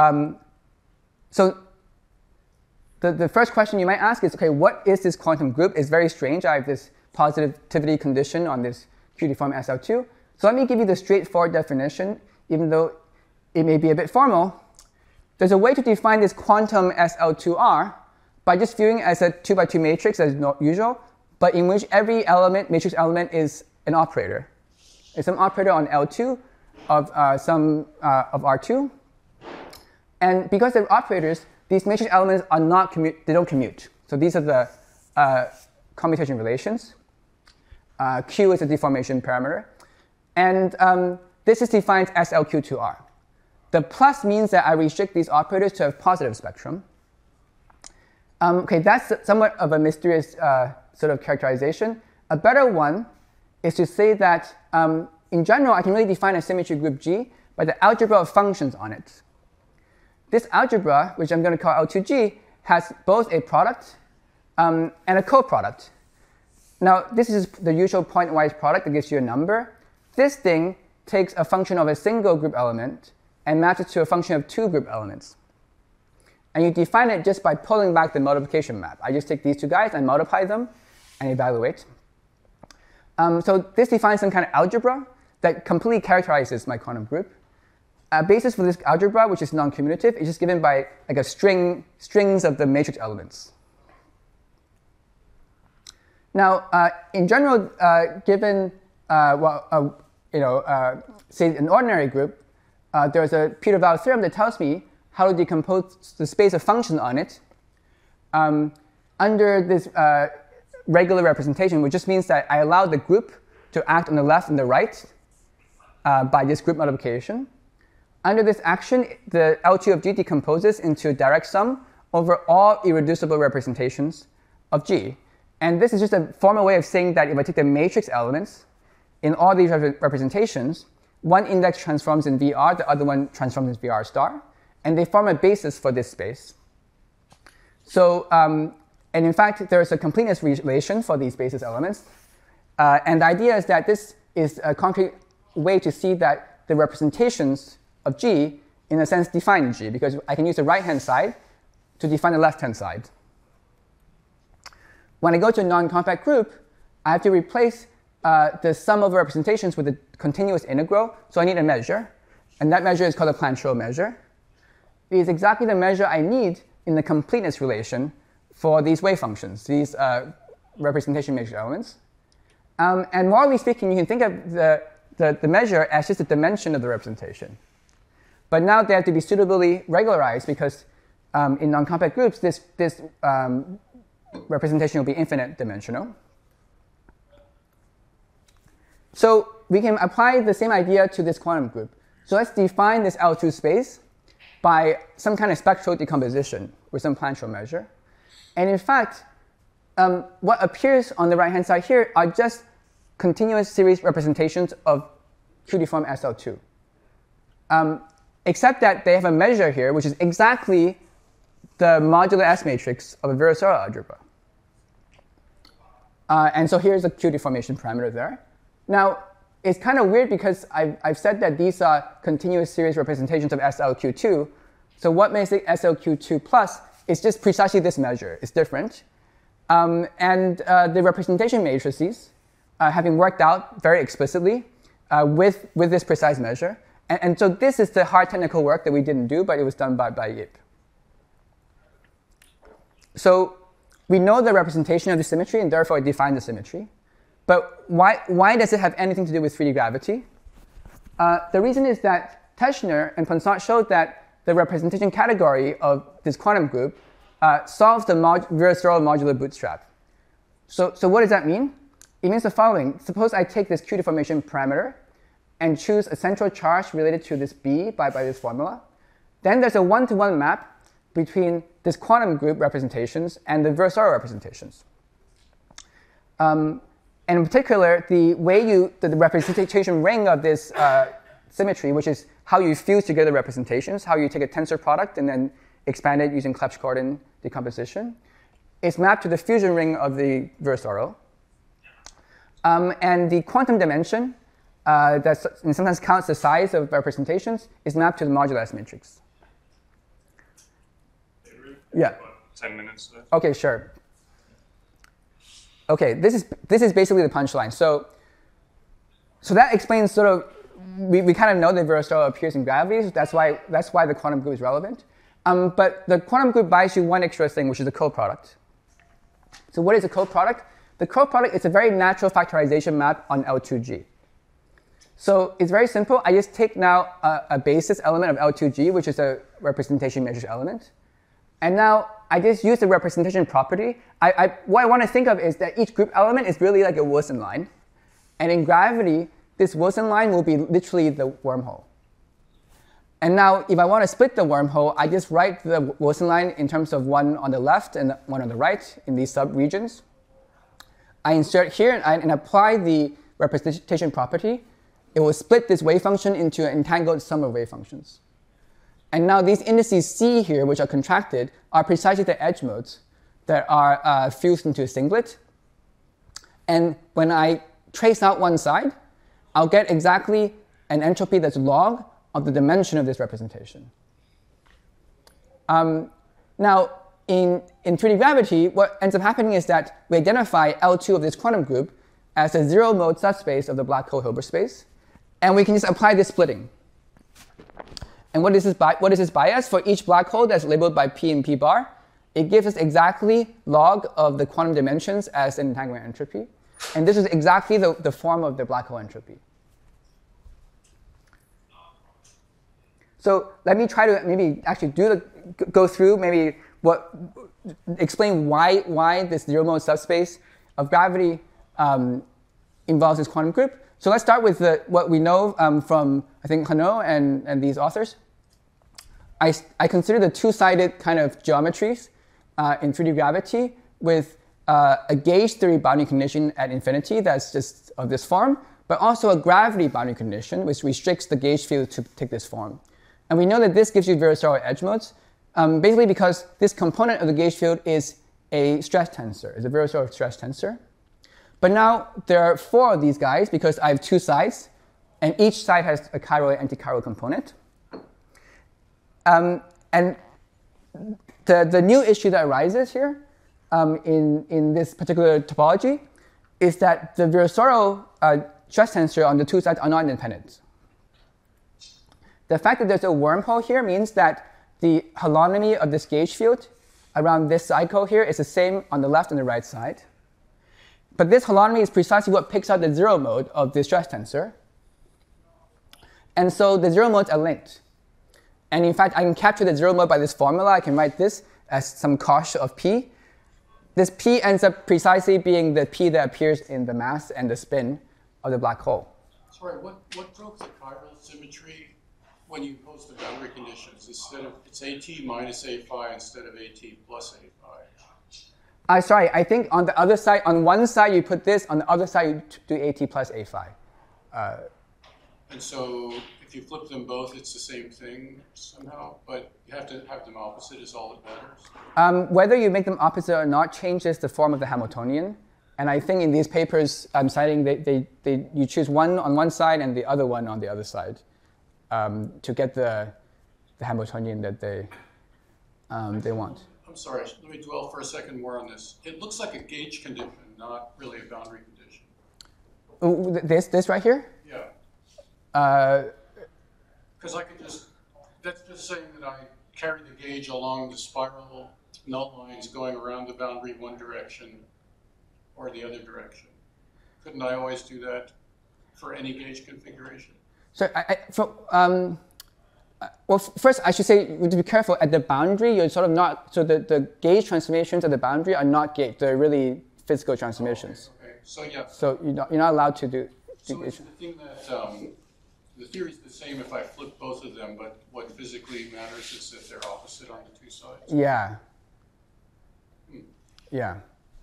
A: the first question you might ask is, okay, what is this quantum group? It's very strange. I have this positivity condition on this Q-deformed SL2. So let me give you the straightforward definition, even though it may be a bit formal. There's a way to define this quantum SL2R by just viewing it as a 2x2 matrix as usual, but in which every element, matrix element, is an operator. It's some operator on L2 of of R2. And because they're operators, these matrix elements are not they don't commute. So these are the commutation relations. Q is a deformation parameter. And this is defined as SLQ2R. The plus means that I restrict these operators to a positive spectrum. Okay, that's somewhat of a mysterious sort of characterization. A better one is to say that in general, I can really define a symmetry group G by the algebra of functions on it. This algebra, which I'm going to call L2G, has both a product and a coproduct. Now, this is the usual pointwise product that gives you a number. This thing takes a function of a single group element and maps it to a function of two group elements. And you define it just by pulling back the multiplication map. I just take these two guys and multiply them and evaluate. So this defines some kind of algebra that completely characterizes my quantum group. A basis for this algebra, which is non-commutative, is just given by like a strings of the matrix elements. Now, in general, given say an ordinary group, there's a Peter-Weyl theorem that tells me how to decompose the space of functions on it under this regular representation, which just means that I allow the group to act on the left and the right by this group multiplication. Under this action, the L2 of G decomposes into a direct sum over all irreducible representations of G. And this is just a formal way of saying that if I take the matrix elements in all these representations, one index transforms in VR, the other one transforms in VR star, and they form a basis for this space. So, and in fact, there is a completeness relation for these basis elements. And the idea is that this is a concrete way to see that the representations of G, in a sense, define G, because I can use the right-hand side to define the left-hand side. When I go to a non-compact group, I have to replace the sum of representations with a continuous integral, so I need a measure. And that measure is called a Plancherel measure. It is exactly the measure I need in the completeness relation for these wave functions, these representation matrix elements. And morally speaking, you can think of the measure as just a dimension of the representation. But now they have to be suitably regularized because in non-compact groups, this representation will be infinite dimensional. So we can apply the same idea to this quantum group. So let's define this L2 space by some kind of spectral decomposition with some Plancherel measure. And in fact, what appears on the right-hand side here are just continuous series representations of Q-deformed SL2. Except that they have a measure here, which is exactly the modular S matrix of a Virasoro algebra. And so here's a Q deformation parameter there. Now, it's kind of weird because I've said that these are continuous series representations of SLQ2. So what makes it SLQ2 plus is just precisely this measure. It's different. And the representation matrices have been worked out very explicitly with this precise measure. And so this is the hard technical work that we didn't do, but it was done by Yip. So we know the representation of the symmetry, and therefore define the symmetry. But why does it have anything to do with 3D gravity? The reason is that Teschner and Ponsonnet showed that the representation category of this quantum group solves the Virasoro modular bootstrap. So what does that mean? It means the following. Suppose I take this Q deformation parameter and choose a central charge related to this B by this formula. Then there's a one-to-one map between this quantum group representations and the Virasoro representations. And in particular, the way the representation ring of this symmetry, which is how you fuse together representations, how you take a tensor product and then expand it using Clebsch-Gordon decomposition, is mapped to the fusion ring of the Virasoro. And the quantum dimension that sometimes counts the size of representations is mapped to the modular S matrix. Yeah.
H: 10 minutes left.
A: Okay, sure. Okay, this is basically the punchline. So that explains sort of we kind of know that Virasoro appears in gravity. So that's why the quantum group is relevant. But the quantum group buys you one extra thing, which is the coproduct. So what is a coproduct? The coproduct is a very natural factorization map on L2G. So it's very simple. I just take now a basis element of L2G, which is a representation matrix element. And now I just use the representation property. What I want to think of is that each group element is really like a Wilson line. And in gravity, this Wilson line will be literally the wormhole. And now if I want to split the wormhole, I just write the Wilson line in terms of one on the left and one on the right in these subregions. I insert here and apply the representation property. It will split this wave function into an entangled sum of wave functions. And now these indices C here, which are contracted, are precisely the edge modes that are fused into a singlet. And when I trace out one side, I'll get exactly an entropy that's log of the dimension of this representation. Now, in 3D gravity, what ends up happening is that we identify L2 of this quantum group as a zero-mode subspace of the black hole Hilbert space, and we can just apply this splitting. And what is this bias? For each black hole that's labeled by P and P bar, it gives us exactly log of the quantum dimensions as an entanglement entropy. And this is exactly the form of the black hole entropy. So let me try to maybe actually go through maybe explain why this zero-mode subspace of gravity involves this quantum group. So let's start with what we know from, I think, Hanot and these authors. I consider the two-sided kind of geometries in 3D gravity with a gauge theory boundary condition at infinity that's just of this form, but also a gravity boundary condition which restricts the gauge field to take this form. And we know that this gives you Virasoro edge modes, basically because this component of the gauge field is a stress tensor, is a Virasoro stress tensor. But now there are 4 of these guys because I have 2 sides, and each side has a chiral and anti-chiral component. And the new issue that arises here in this particular topology is that the Virasoro stress tensor on the 2 sides are not independent. The fact that there's a wormhole here means that the holonomy of this gauge field around this cycle here is the same on the left and the right side. But this holonomy is precisely what picks out the zero mode of the stress tensor. And so the zero modes are linked. And in fact, I can capture the zero mode by this formula. I can write this as some cosh of P. This P ends up precisely being the P that appears in the mass and the spin of the black hole.
F: Sorry, what broke the chiral symmetry when you impose the boundary conditions? Instead of, it's AT minus A phi instead of AT plus A phi.
A: Sorry, I think on the other side, on one side you put this, on the other side you do AT plus A phi.
F: And so if you flip them both, it's the same thing somehow, but you have to have them opposite is all that matters?
A: Whether you make them opposite or not changes the form of the Hamiltonian. And I think in these papers I'm citing, you choose one on one side and the other one on the other side to get the Hamiltonian that they want.
F: I'm sorry, let me dwell for a second more on this. It looks like a gauge condition, not really a boundary condition.
A: This right here?
F: Yeah. Because I can that's just saying that I carry the gauge along the spiral null lines going around the boundary one direction or the other direction. Couldn't I always do that for any gauge configuration?
A: So Well, first I should say to be careful at the boundary. You're sort of not, so the gauge transformations at the boundary are not gauge. They're really physical transformations.
F: Okay, so yeah.
A: So you're not allowed to do.
F: So it's the thing that the theory is the same if I flip both of them, but what physically matters is that they're opposite on the two sides.
A: Yeah. Yeah.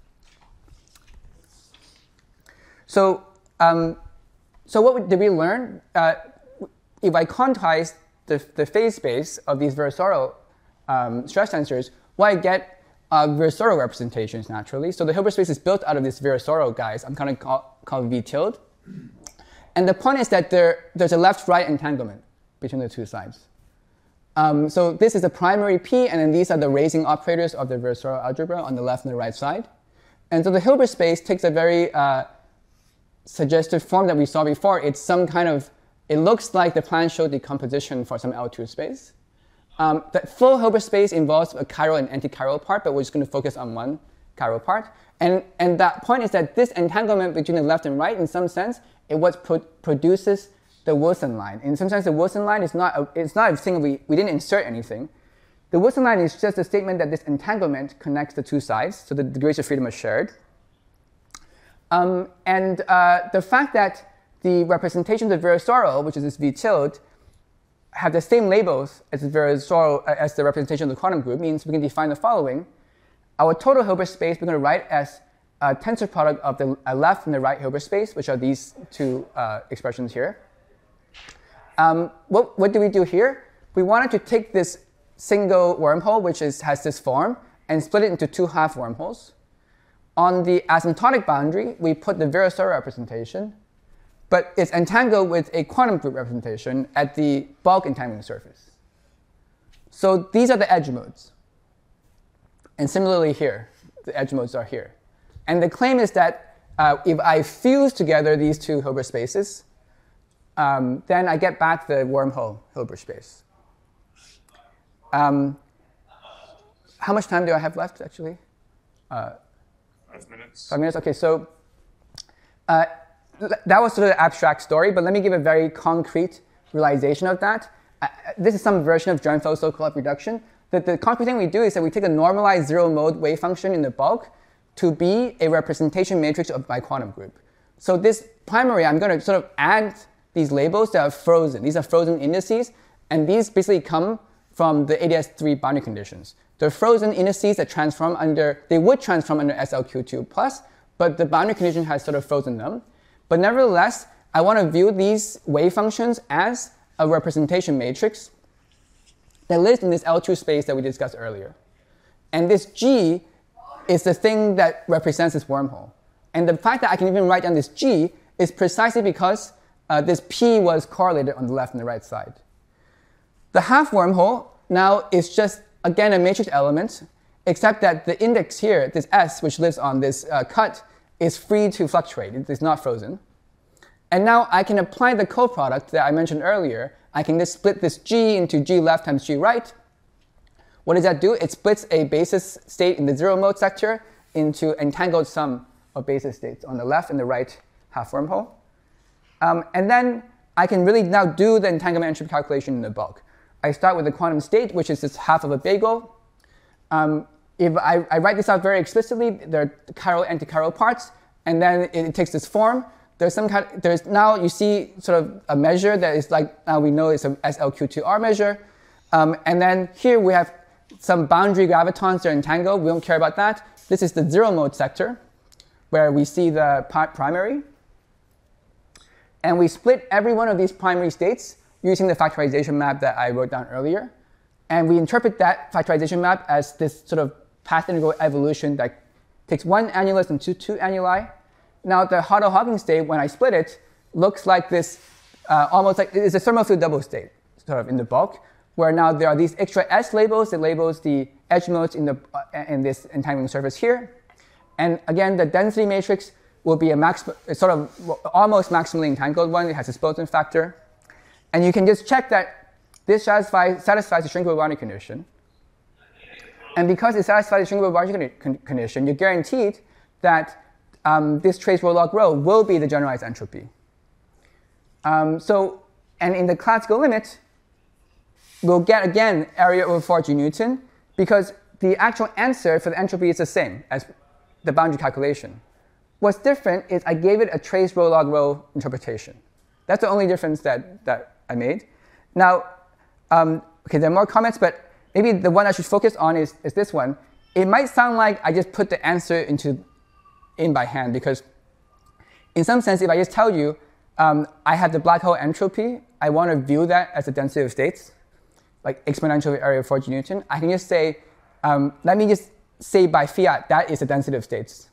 A: So so what did we learn? If I quantize the phase space of these Virasoro stress tensors, well, I get Virasoro representations naturally. So the Hilbert space is built out of these Virasoro guys. I'm going to call V tilde. And the point is that there's a left-right entanglement between the two sides. So this is the primary P, and then these are the raising operators of the Virasoro algebra on the left and the right side. And so the Hilbert space takes a very suggestive form that we saw before. It's some kind of, it looks like the Planck-Schur decomposition for some L2 space. The full Hilbert space involves a chiral and anti-chiral part, but we're just going to focus on one chiral part. And that point is that this entanglement between the left and right, in some sense, is what produces the Wilson line. In some sense, the Wilson line is not a thing we didn't insert anything. The Wilson line is just a statement that this entanglement connects the two sides, so the degrees of freedom are shared. The fact that the representations of Virasoro, which is this V tilde, have the same labels as Virasoro as the representation of the quantum group means we can define the following. Our total Hilbert space we're going to write as a tensor product of the left and the right Hilbert space, which are these two expressions here. What do we do here? We wanted to take this single wormhole, which has this form, and split it into two half wormholes. On the asymptotic boundary, we put the Virasoro representation, but it's entangled with a quantum group representation at the bulk entangling surface. So these are the edge modes. And similarly here, the edge modes are here. And the claim is that if I fuse together these two Hilbert spaces, then I get back the wormhole Hilbert space. How much time do I have left, actually?
H: 5 minutes.
A: 5 minutes? OK, so that was sort of the abstract story, but let me give a very concrete realization of that. This is some version of Drenfeld's Sokolov reduction. The concrete thing we do is that we take a normalized zero-mode wave function in the bulk to be a representation matrix of my quantum group. So this primary, I'm going to sort of add these labels that are frozen. These are frozen indices, and these basically come from the ADS3 boundary conditions. They're frozen indices that transform under, they would transform under SLQ2+, but the boundary condition has sort of frozen them. But nevertheless, I want to view these wave functions as a representation matrix that lives in this L2 space that we discussed earlier. And this G is the thing that represents this wormhole. And the fact that I can even write down this G is precisely because this P was correlated on the left and the right side. The half wormhole now is just, again, a matrix element, except that the index here, this S, which lives on this cut, is free to fluctuate. It's not frozen. And now I can apply the coproduct that I mentioned earlier. I can just split this G into G left times G right. What does that do? It splits a basis state in the zero mode sector into entangled sum of basis states on the left and the right half wormhole. And then I can really now do the entanglement entropy calculation in the bulk. I start with the quantum state, which is this half of a bagel. If I write this out very explicitly, there are chiral and antichiral parts, and then it takes this form. There's now you see sort of a measure that is like, now we know it's a SLQ2R measure. And then here we have some boundary gravitons that are entangled. We don't care about that. This is the zero mode sector, where we see the primary. And we split every one of these primary states using the factorization map that I wrote down earlier. And we interpret that factorization map as this sort of path integral evolution that takes one annulus and two annuli. Now the Hodel-Huggins state, when I split it, looks like this, almost like it's a thermophile double state, sort of in the bulk, where now there are these extra S labels that labels the edge modes in this entangling surface here. And again, the density matrix will be a sort of almost maximally entangled one. It has a Boson factor. And you can just check that this satisfies the shrinkable boundary condition. And because it satisfies the shrinkable boundary condition, you're guaranteed that this trace rho log rho will be the generalized entropy. And in the classical limit, we'll get, again, area over 4 G Newton, because the actual answer for the entropy is the same as the boundary calculation. What's different is I gave it a trace rho log rho interpretation. That's the only difference that I made. Now, okay, there are more comments, but maybe the one I should focus on is this one. It might sound like I just put the answer in by hand, because in some sense, if I just tell you I have the black hole entropy, I want to view that as the density of states, like exponential area of 4 G Newton, I can just say, let me just say by fiat that is the density of states.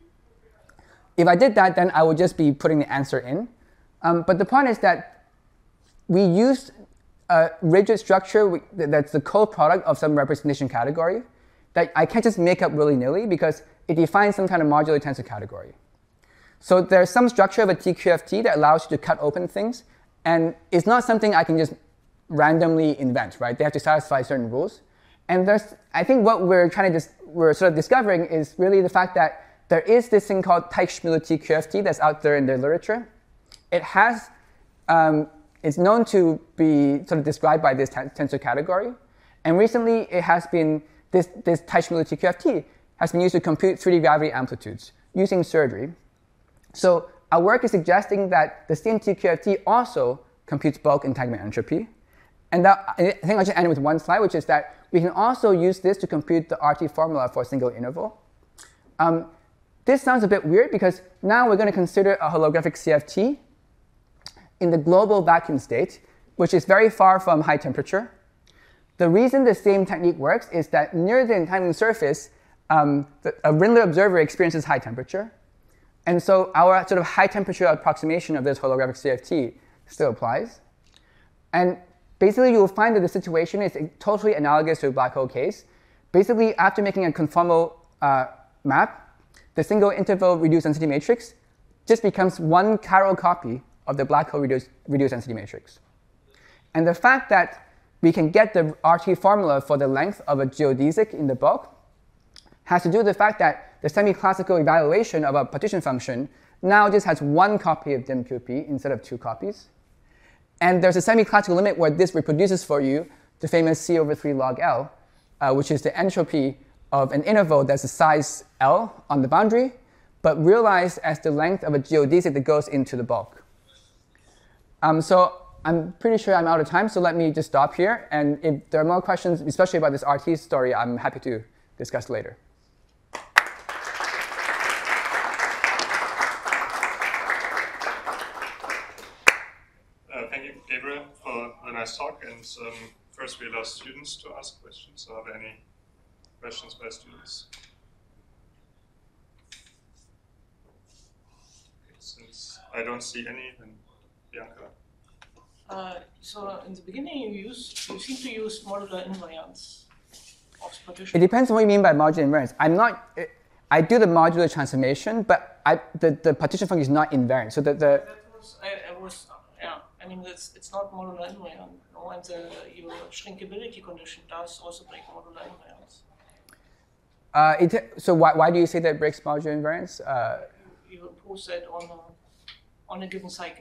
A: If I did that, then I would just be putting the answer in. But the point is that we used a rigid structure that's the co-product of some representation category that I can't just make up willy-nilly because it defines some kind of modular tensor category. So there's some structure of a TQFT that allows you to cut open things, and it's not something I can just randomly invent, right? They have to satisfy certain rules. And I think what we're sort of discovering is really the fact that there is this thing called Teichmüller TQFT that's out there in the literature. It has, it's known to be sort of described by this tensor category. And recently, it has been, this Teichmüller TQFT has been used to compute 3D gravity amplitudes using surgery. So our work is suggesting that the same TQFT also computes bulk entanglement entropy. And I think I'll just end with one slide, which is that we can also use this to compute the RT formula for a single interval. This sounds a bit weird because now we're going to consider a holographic CFT in the global vacuum state, which is very far from high temperature. The reason the same technique works is that near the entangling surface, a Rindler observer experiences high temperature. And so our sort of high temperature approximation of this holographic CFT still applies. And basically, you will find that the situation is totally analogous to a black hole case. Basically, after making a conformal map, the single interval reduced density matrix just becomes one chiral copy of the black hole reduced density matrix. And the fact that we can get the RT formula for the length of a geodesic in the bulk has to do with the fact that the semi-classical evaluation of a partition function now just has one copy of DIMQP instead of 2 copies. And there's a semi-classical limit where this reproduces for you the famous C over 3 log L, which is the entropy of an interval that's the size L on the boundary, but realized as the length of a geodesic that goes into the bulk. So I'm pretty sure I'm out of time, so let me just stop here. And if there are more questions, especially about this RT story, I'm happy to discuss later.
H: Thank you, Gabriel, for the nice talk. And first, we allow students to ask questions. So are there any questions by students? Okay, since I don't see any, then Bianca.
I: So in the beginning, you seem to use modular invariance of partition.
A: It depends on what you mean by modular invariance. I do the modular transformation, but the partition function is not invariant. So
I: I mean, it's not modular invariant. No, and your shrinkability condition does also break modular invariance.
A: So why do you say that breaks modular invariance?
I: You impose that on a given cycle.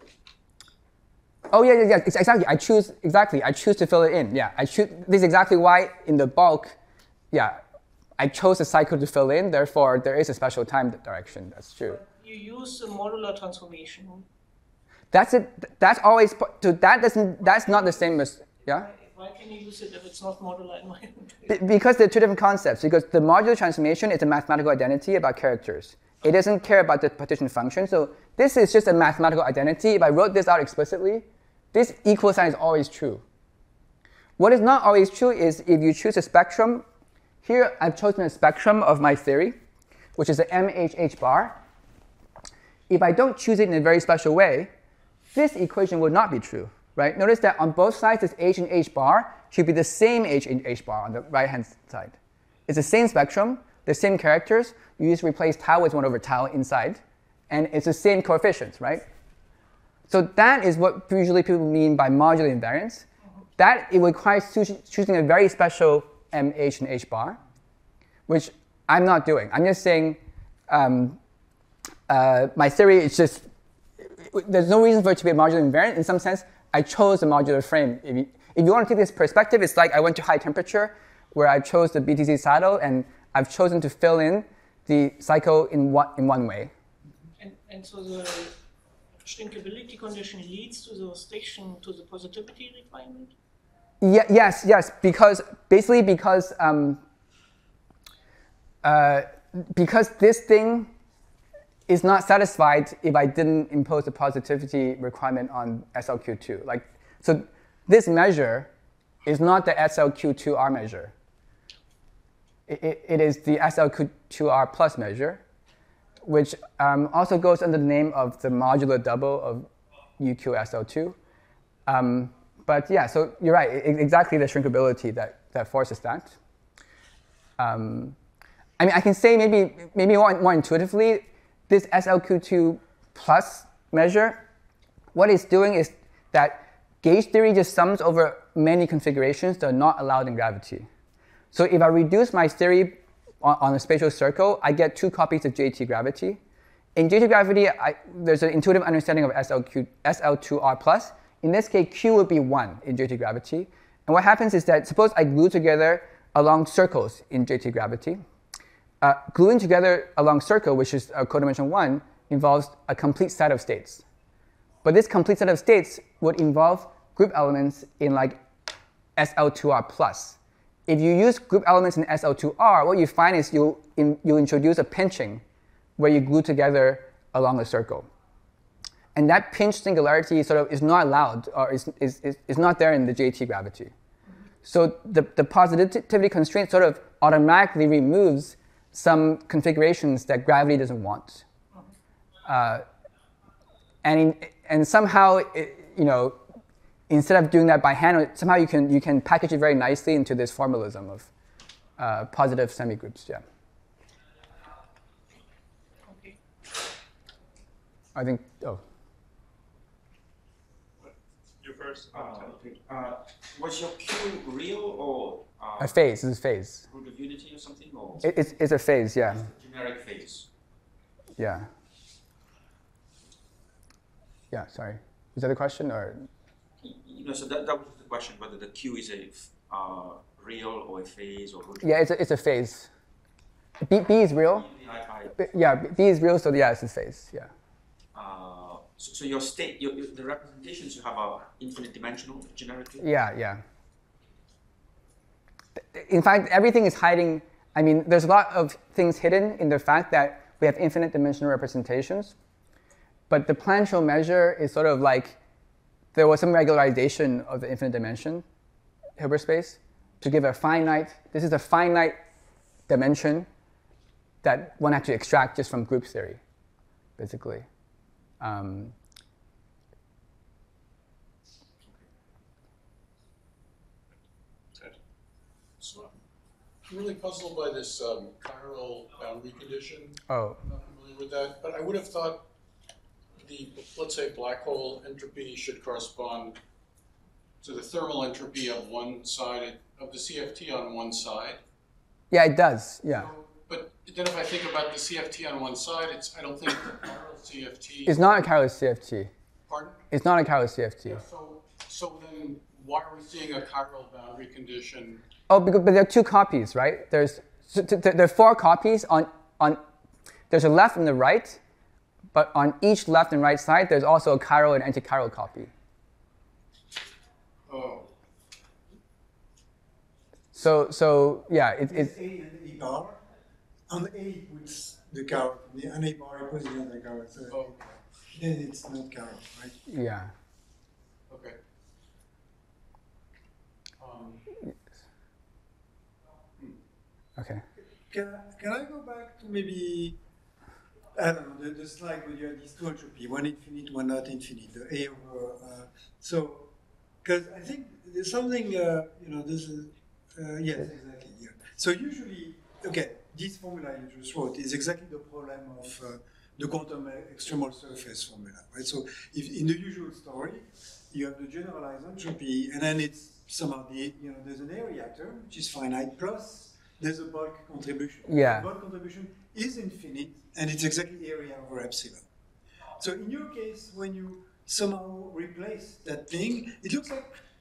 A: Oh yeah, exactly. I choose to fill it in. Yeah, this is exactly why in the bulk, yeah, I chose a cycle to fill in. Therefore, there is a special time direction. That's true.
I: You use a modular transformation.
A: That's it. That's always. So that's not the same as yeah.
I: Why can you use it if it's not modular invariant?
A: Because they're two different concepts. Because the modular transformation is a mathematical identity about characters. It doesn't care about the partition function. So this is just a mathematical identity. If I wrote this out explicitly, this equal sign is always true. What is not always true is if you choose a spectrum. Here I've chosen a spectrum of my theory, which is the MHH bar. If I don't choose it in a very special way, this equation would not be true, right? Notice that on both sides, this H and H bar should be the same H and H bar on the right-hand side. It's the same spectrum, the same characters. You just replace tau with 1 over tau inside, and it's the same coefficients, right? So that is what usually people mean by modular invariance. That it requires choosing a very special MH and H bar, which I'm not doing. I'm just saying my theory is just, there's no reason for it to be a modular invariant. In some sense, I chose a modular frame. if you want to take this perspective, it's like I went to high temperature, where I chose the BTC saddle, and I've chosen to fill in the cycle in one way.
I: And so the shrinkability condition leads to the restriction to the positivity requirement?
A: Yeah, yes, because this thing is not satisfied if I didn't impose a positivity requirement on SLQ2. So this measure is not the SLQ2R measure. It is the SLQ2R plus measure, which also goes under the name of the modular double of UQSL2. But yeah, so you're right, exactly the shrinkability that forces that. I mean, I can say maybe more intuitively, this SLQ2 plus measure, what it's doing is that gauge theory just sums over many configurations that are not allowed in gravity. So if I reduce my theory on a spatial circle, I get 2 copies of JT gravity. In JT gravity, there's an intuitive understanding of SL2R plus. In this case, Q would be 1 in JT gravity. And what happens is that suppose I glue together along circles in JT gravity. Gluing together along circle, which is codimension 1, involves a complete set of states. But this complete set of states would involve group elements in like SL2R plus. If you use group elements in SL2R, what you find is you introduce a pinching where you glue together along a circle. And that pinch singularity sort of is not allowed, or is not there in the JT gravity. So the positivity constraint sort of automatically removes some configurations that gravity doesn't want. And somehow, instead of doing that by hand, somehow you can package it very nicely into this formalism of positive semigroups. Yeah.
I: Okay.
A: I think. Oh.
H: You first.
G: Was your Q real or
A: A phase. This is phase.
G: root of unity or something, or
A: It's a phase. Yeah.
G: generic phase?
A: Yeah. Yeah. Sorry. Is that a question or?
G: So that was the question, whether the Q is a real or a phase or root.
A: Yeah, it's a phase. B is real. Yeah, B is real, so yeah, it's a phase. Yeah.
G: So your state, the representations you have are infinite dimensional generically?
A: Yeah. In fact, everything is hiding. I mean, there's a lot of things hidden in the fact that we have infinite dimensional representations. But the Planck measure is sort of like there was some regularization of the infinite dimension Hilbert space to give a finite. This is a finite dimension that one had to extract just from group theory, basically.
F: So I'm really puzzled by this chiral boundary condition.
A: Oh.
F: I'm not familiar with that, but I would have thought the, let's say, black hole entropy should correspond to the thermal entropy of one side, of the CFT on one side.
A: Yeah, it does, yeah.
F: But then if I think about the CFT on one side, I don't think the chiral CFT...
A: It's not a chiral CFT.
F: Pardon?
A: It's not a chiral CFT.
F: Yeah, so then why are we seeing a chiral boundary condition?
A: Oh, but there are 2 copies, right? There are 4 copies on there's a left and the right, but on each left and right side, there's also a chiral and anti-chiral copy.
F: Oh.
A: So yeah, it's
B: A and A bar. On the A puts the chiral, and A bar puts the other chiral. So then it's not chiral, right?
A: Yeah.
F: Okay.
A: Okay.
B: Can I go back to maybe, I don't know, the slide where you had these 2 entropy, one infinite, one not infinite, the A over, so, because I think there's something, this is, yes, exactly, yeah. So usually, okay, this formula you just wrote is exactly the problem of the quantum extremal surface formula, right? So if in the usual story, you have the generalized entropy, and then it's somehow there's an area term, which is finite, plus there's a bulk contribution.
A: Yeah.
B: The bulk contribution is infinite, and it's exactly area over epsilon. So in your case, when you somehow replace that thing, it looks like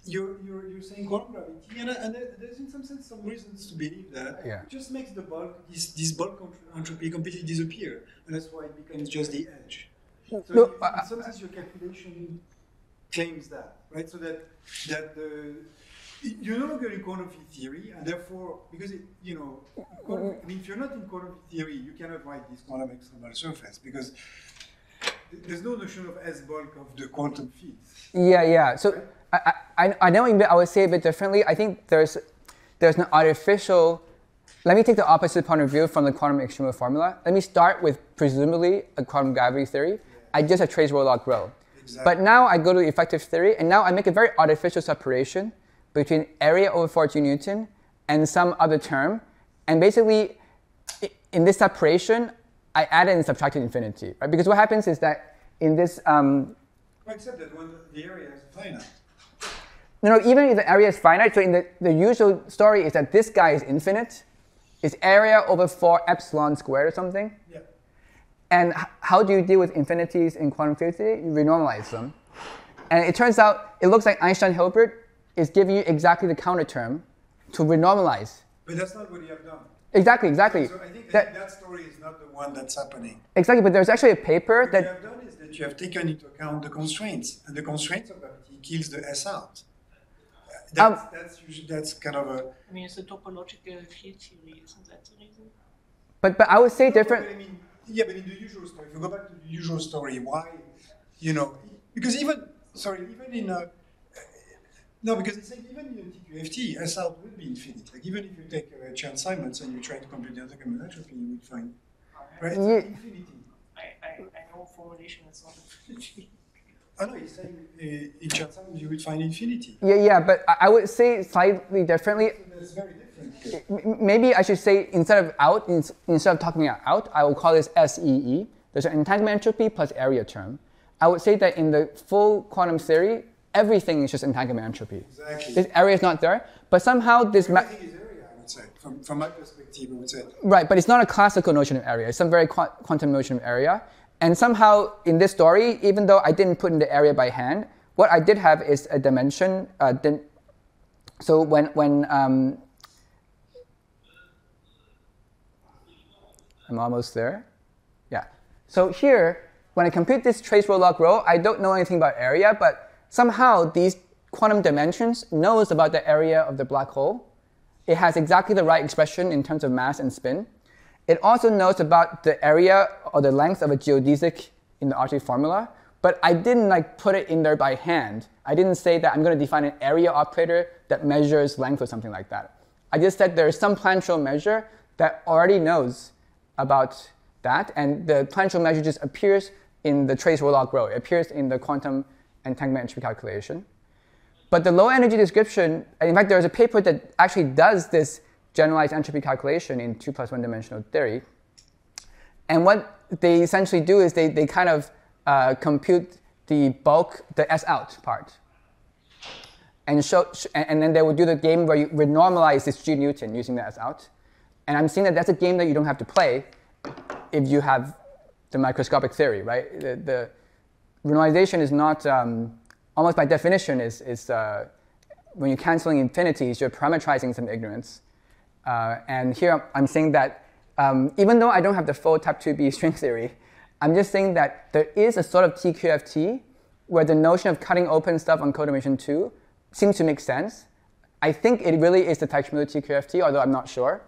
B: you're saying quantum gravity, and there's in some sense some reasons to believe that.
A: Yeah.
B: It just makes the bulk, this bulk entropy completely disappear, and that's why it becomes just the edge. So
A: No,
B: in some sense, your calculation claims that, right? So that you're no longer in quantum field theory, and therefore, because if you're not in quantum field theory, you cannot write this quantum external surface because there's no notion of S bulk of the quantum fields.
A: Yeah. So I know I would say a bit differently. I think there's an artificial. Let me take the opposite point of view from the quantum extremal formula. Let me start with presumably a quantum gravity theory. Yeah. I just have trace Rho-log rho. Exactly. But now I go to the effective theory, and now I make a very artificial separation between area over 4 G Newton and some other term. And basically, in this separation, I added and subtracted infinity, right? Because what happens is that in this...
B: except that when the area is finite.
A: No, even if the area is finite, so in the usual story is that this guy is infinite. It's area over 4 epsilon squared or something.
B: Yeah.
A: And how do you deal with infinities in quantum field theory? You renormalize them. And it turns out, it looks like Einstein-Hilbert is giving you exactly the counter term to renormalize.
B: But that's not what you have done.
A: Exactly.
B: So I think that story is not the one that's happening.
A: Exactly, but there's actually a paper
B: what
A: that...
B: you have done is that you have taken into account the constraints, and the constraints of gravity kills the S out. That's kind of a...
I: I mean, it's a topological field theory, isn't that the reason?
A: But I would say different...
B: But but in the usual story, if you go back to the usual story, why, because even in because it's like even in TQFT, S out would be infinite. Like even if you take Chern-Simons and you try to compute the entanglement entropy, you would find, right? It's like infinity.
I: I know formulation is not infinity.
B: I know, he's saying in Chern-Simons you would find infinity.
A: Yeah, but I would say slightly differently.
B: That's very different.
A: Maybe I should say instead of talking about out, I will call this SEE. There's an entanglement entropy plus area term. I would say that in the full quantum theory, everything is just entanglement entropy.
B: Exactly.
A: This area is not there, but somehow this...
B: Everything is area, I would say. From my perspective, I would say.
A: Right, but it's not a classical notion of area. It's some very quantum notion of area. And somehow in this story, even though I didn't put in the area by hand, what I did have is a dimension. So when I'm almost there. Yeah. So here, when I compute this trace Rho-log rho, I don't know anything about area, but somehow these quantum dimensions knows about the area of the black hole. It has exactly the right expression in terms of mass and spin. It also knows about the area or the length of a geodesic in the Archie formula, but I didn't put it in there by hand. I didn't say that I'm going to define an area operator that measures length or something like that. I just said there is some Planck measure that already knows about that, and the Planck measure just appears in the trace Rho-log rho. It appears in the quantum entanglement entropy calculation. But the low energy description, in fact, there's a paper that actually does this generalized entropy calculation in 2+1 dimensional theory. And what they essentially do is they kind of compute the bulk, the S out part. And then they would do the game where you renormalize this G Newton using the S out. And I'm saying that that's a game that you don't have to play if you have the microscopic theory, right? The renormalization is not, almost by definition, is when you're canceling infinities, you're parameterizing some ignorance. And here I'm saying that even though I don't have the full type 2B string theory, I'm just saying that there is a sort of TQFT where the notion of cutting open stuff on codimension 2 seems to make sense. I think it really is the Teichmüller TQFT, although I'm not sure.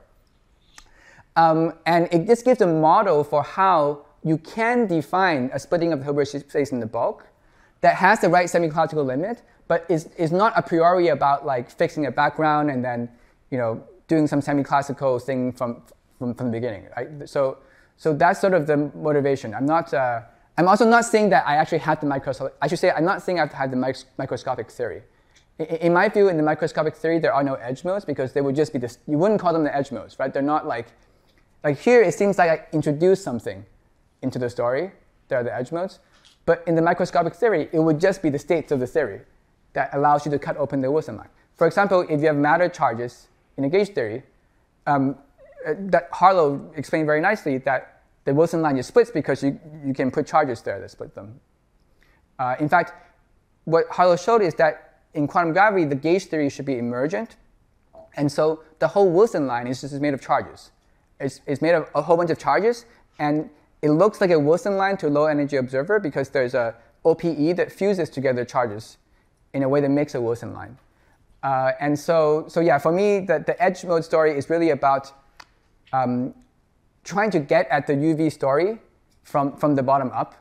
A: And it just gives a model for how you can define a splitting of the Hilbert space in the bulk that has the right semi-classical limit, but is not a priori about fixing a background and then doing some semi-classical thing from the beginning. Right? So that's sort of the motivation. I'm also not saying that I actually had the microscopic. I should say I'm not saying I've had the microscopic theory. In my view, in the microscopic theory, there are no edge modes because they would just be this. You wouldn't call them the edge modes, right? They're not like here. It seems like I introduced something into the story. There are the edge modes, but in the microscopic theory, it would just be the states of the theory that allows you to cut open the Wilson line. For example, if you have matter charges in a gauge theory, that Harlow explained very nicely that the Wilson line just splits because you can put charges there that split them. In fact, what Harlow showed is that in quantum gravity, the gauge theory should be emergent. And so the whole Wilson line is just made of charges. It's made of a whole bunch of charges, and it looks like a Wilson line to a low energy observer because there's a OPE that fuses together charges in a way that makes a Wilson line. And so yeah, for me, the edge mode story is really about trying to get at the UV story from the bottom up.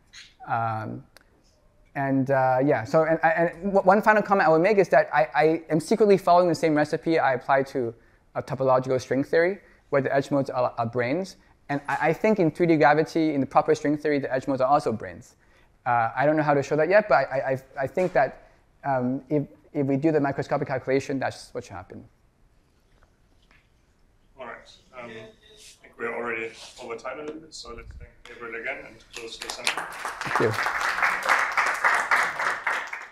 A: Yeah, so and one final comment I would make is that I am secretly following the same recipe I apply to topological string theory, where the edge modes are branes. And I think in 3D gravity, in the proper string theory, the edge modes are also branes. I don't know how to show that yet, but I think that if we do the microscopic calculation, that's what should happen.
H: All right. I think we're already over time a little bit, so let's thank Gabriel again and close the session.
A: Thank you.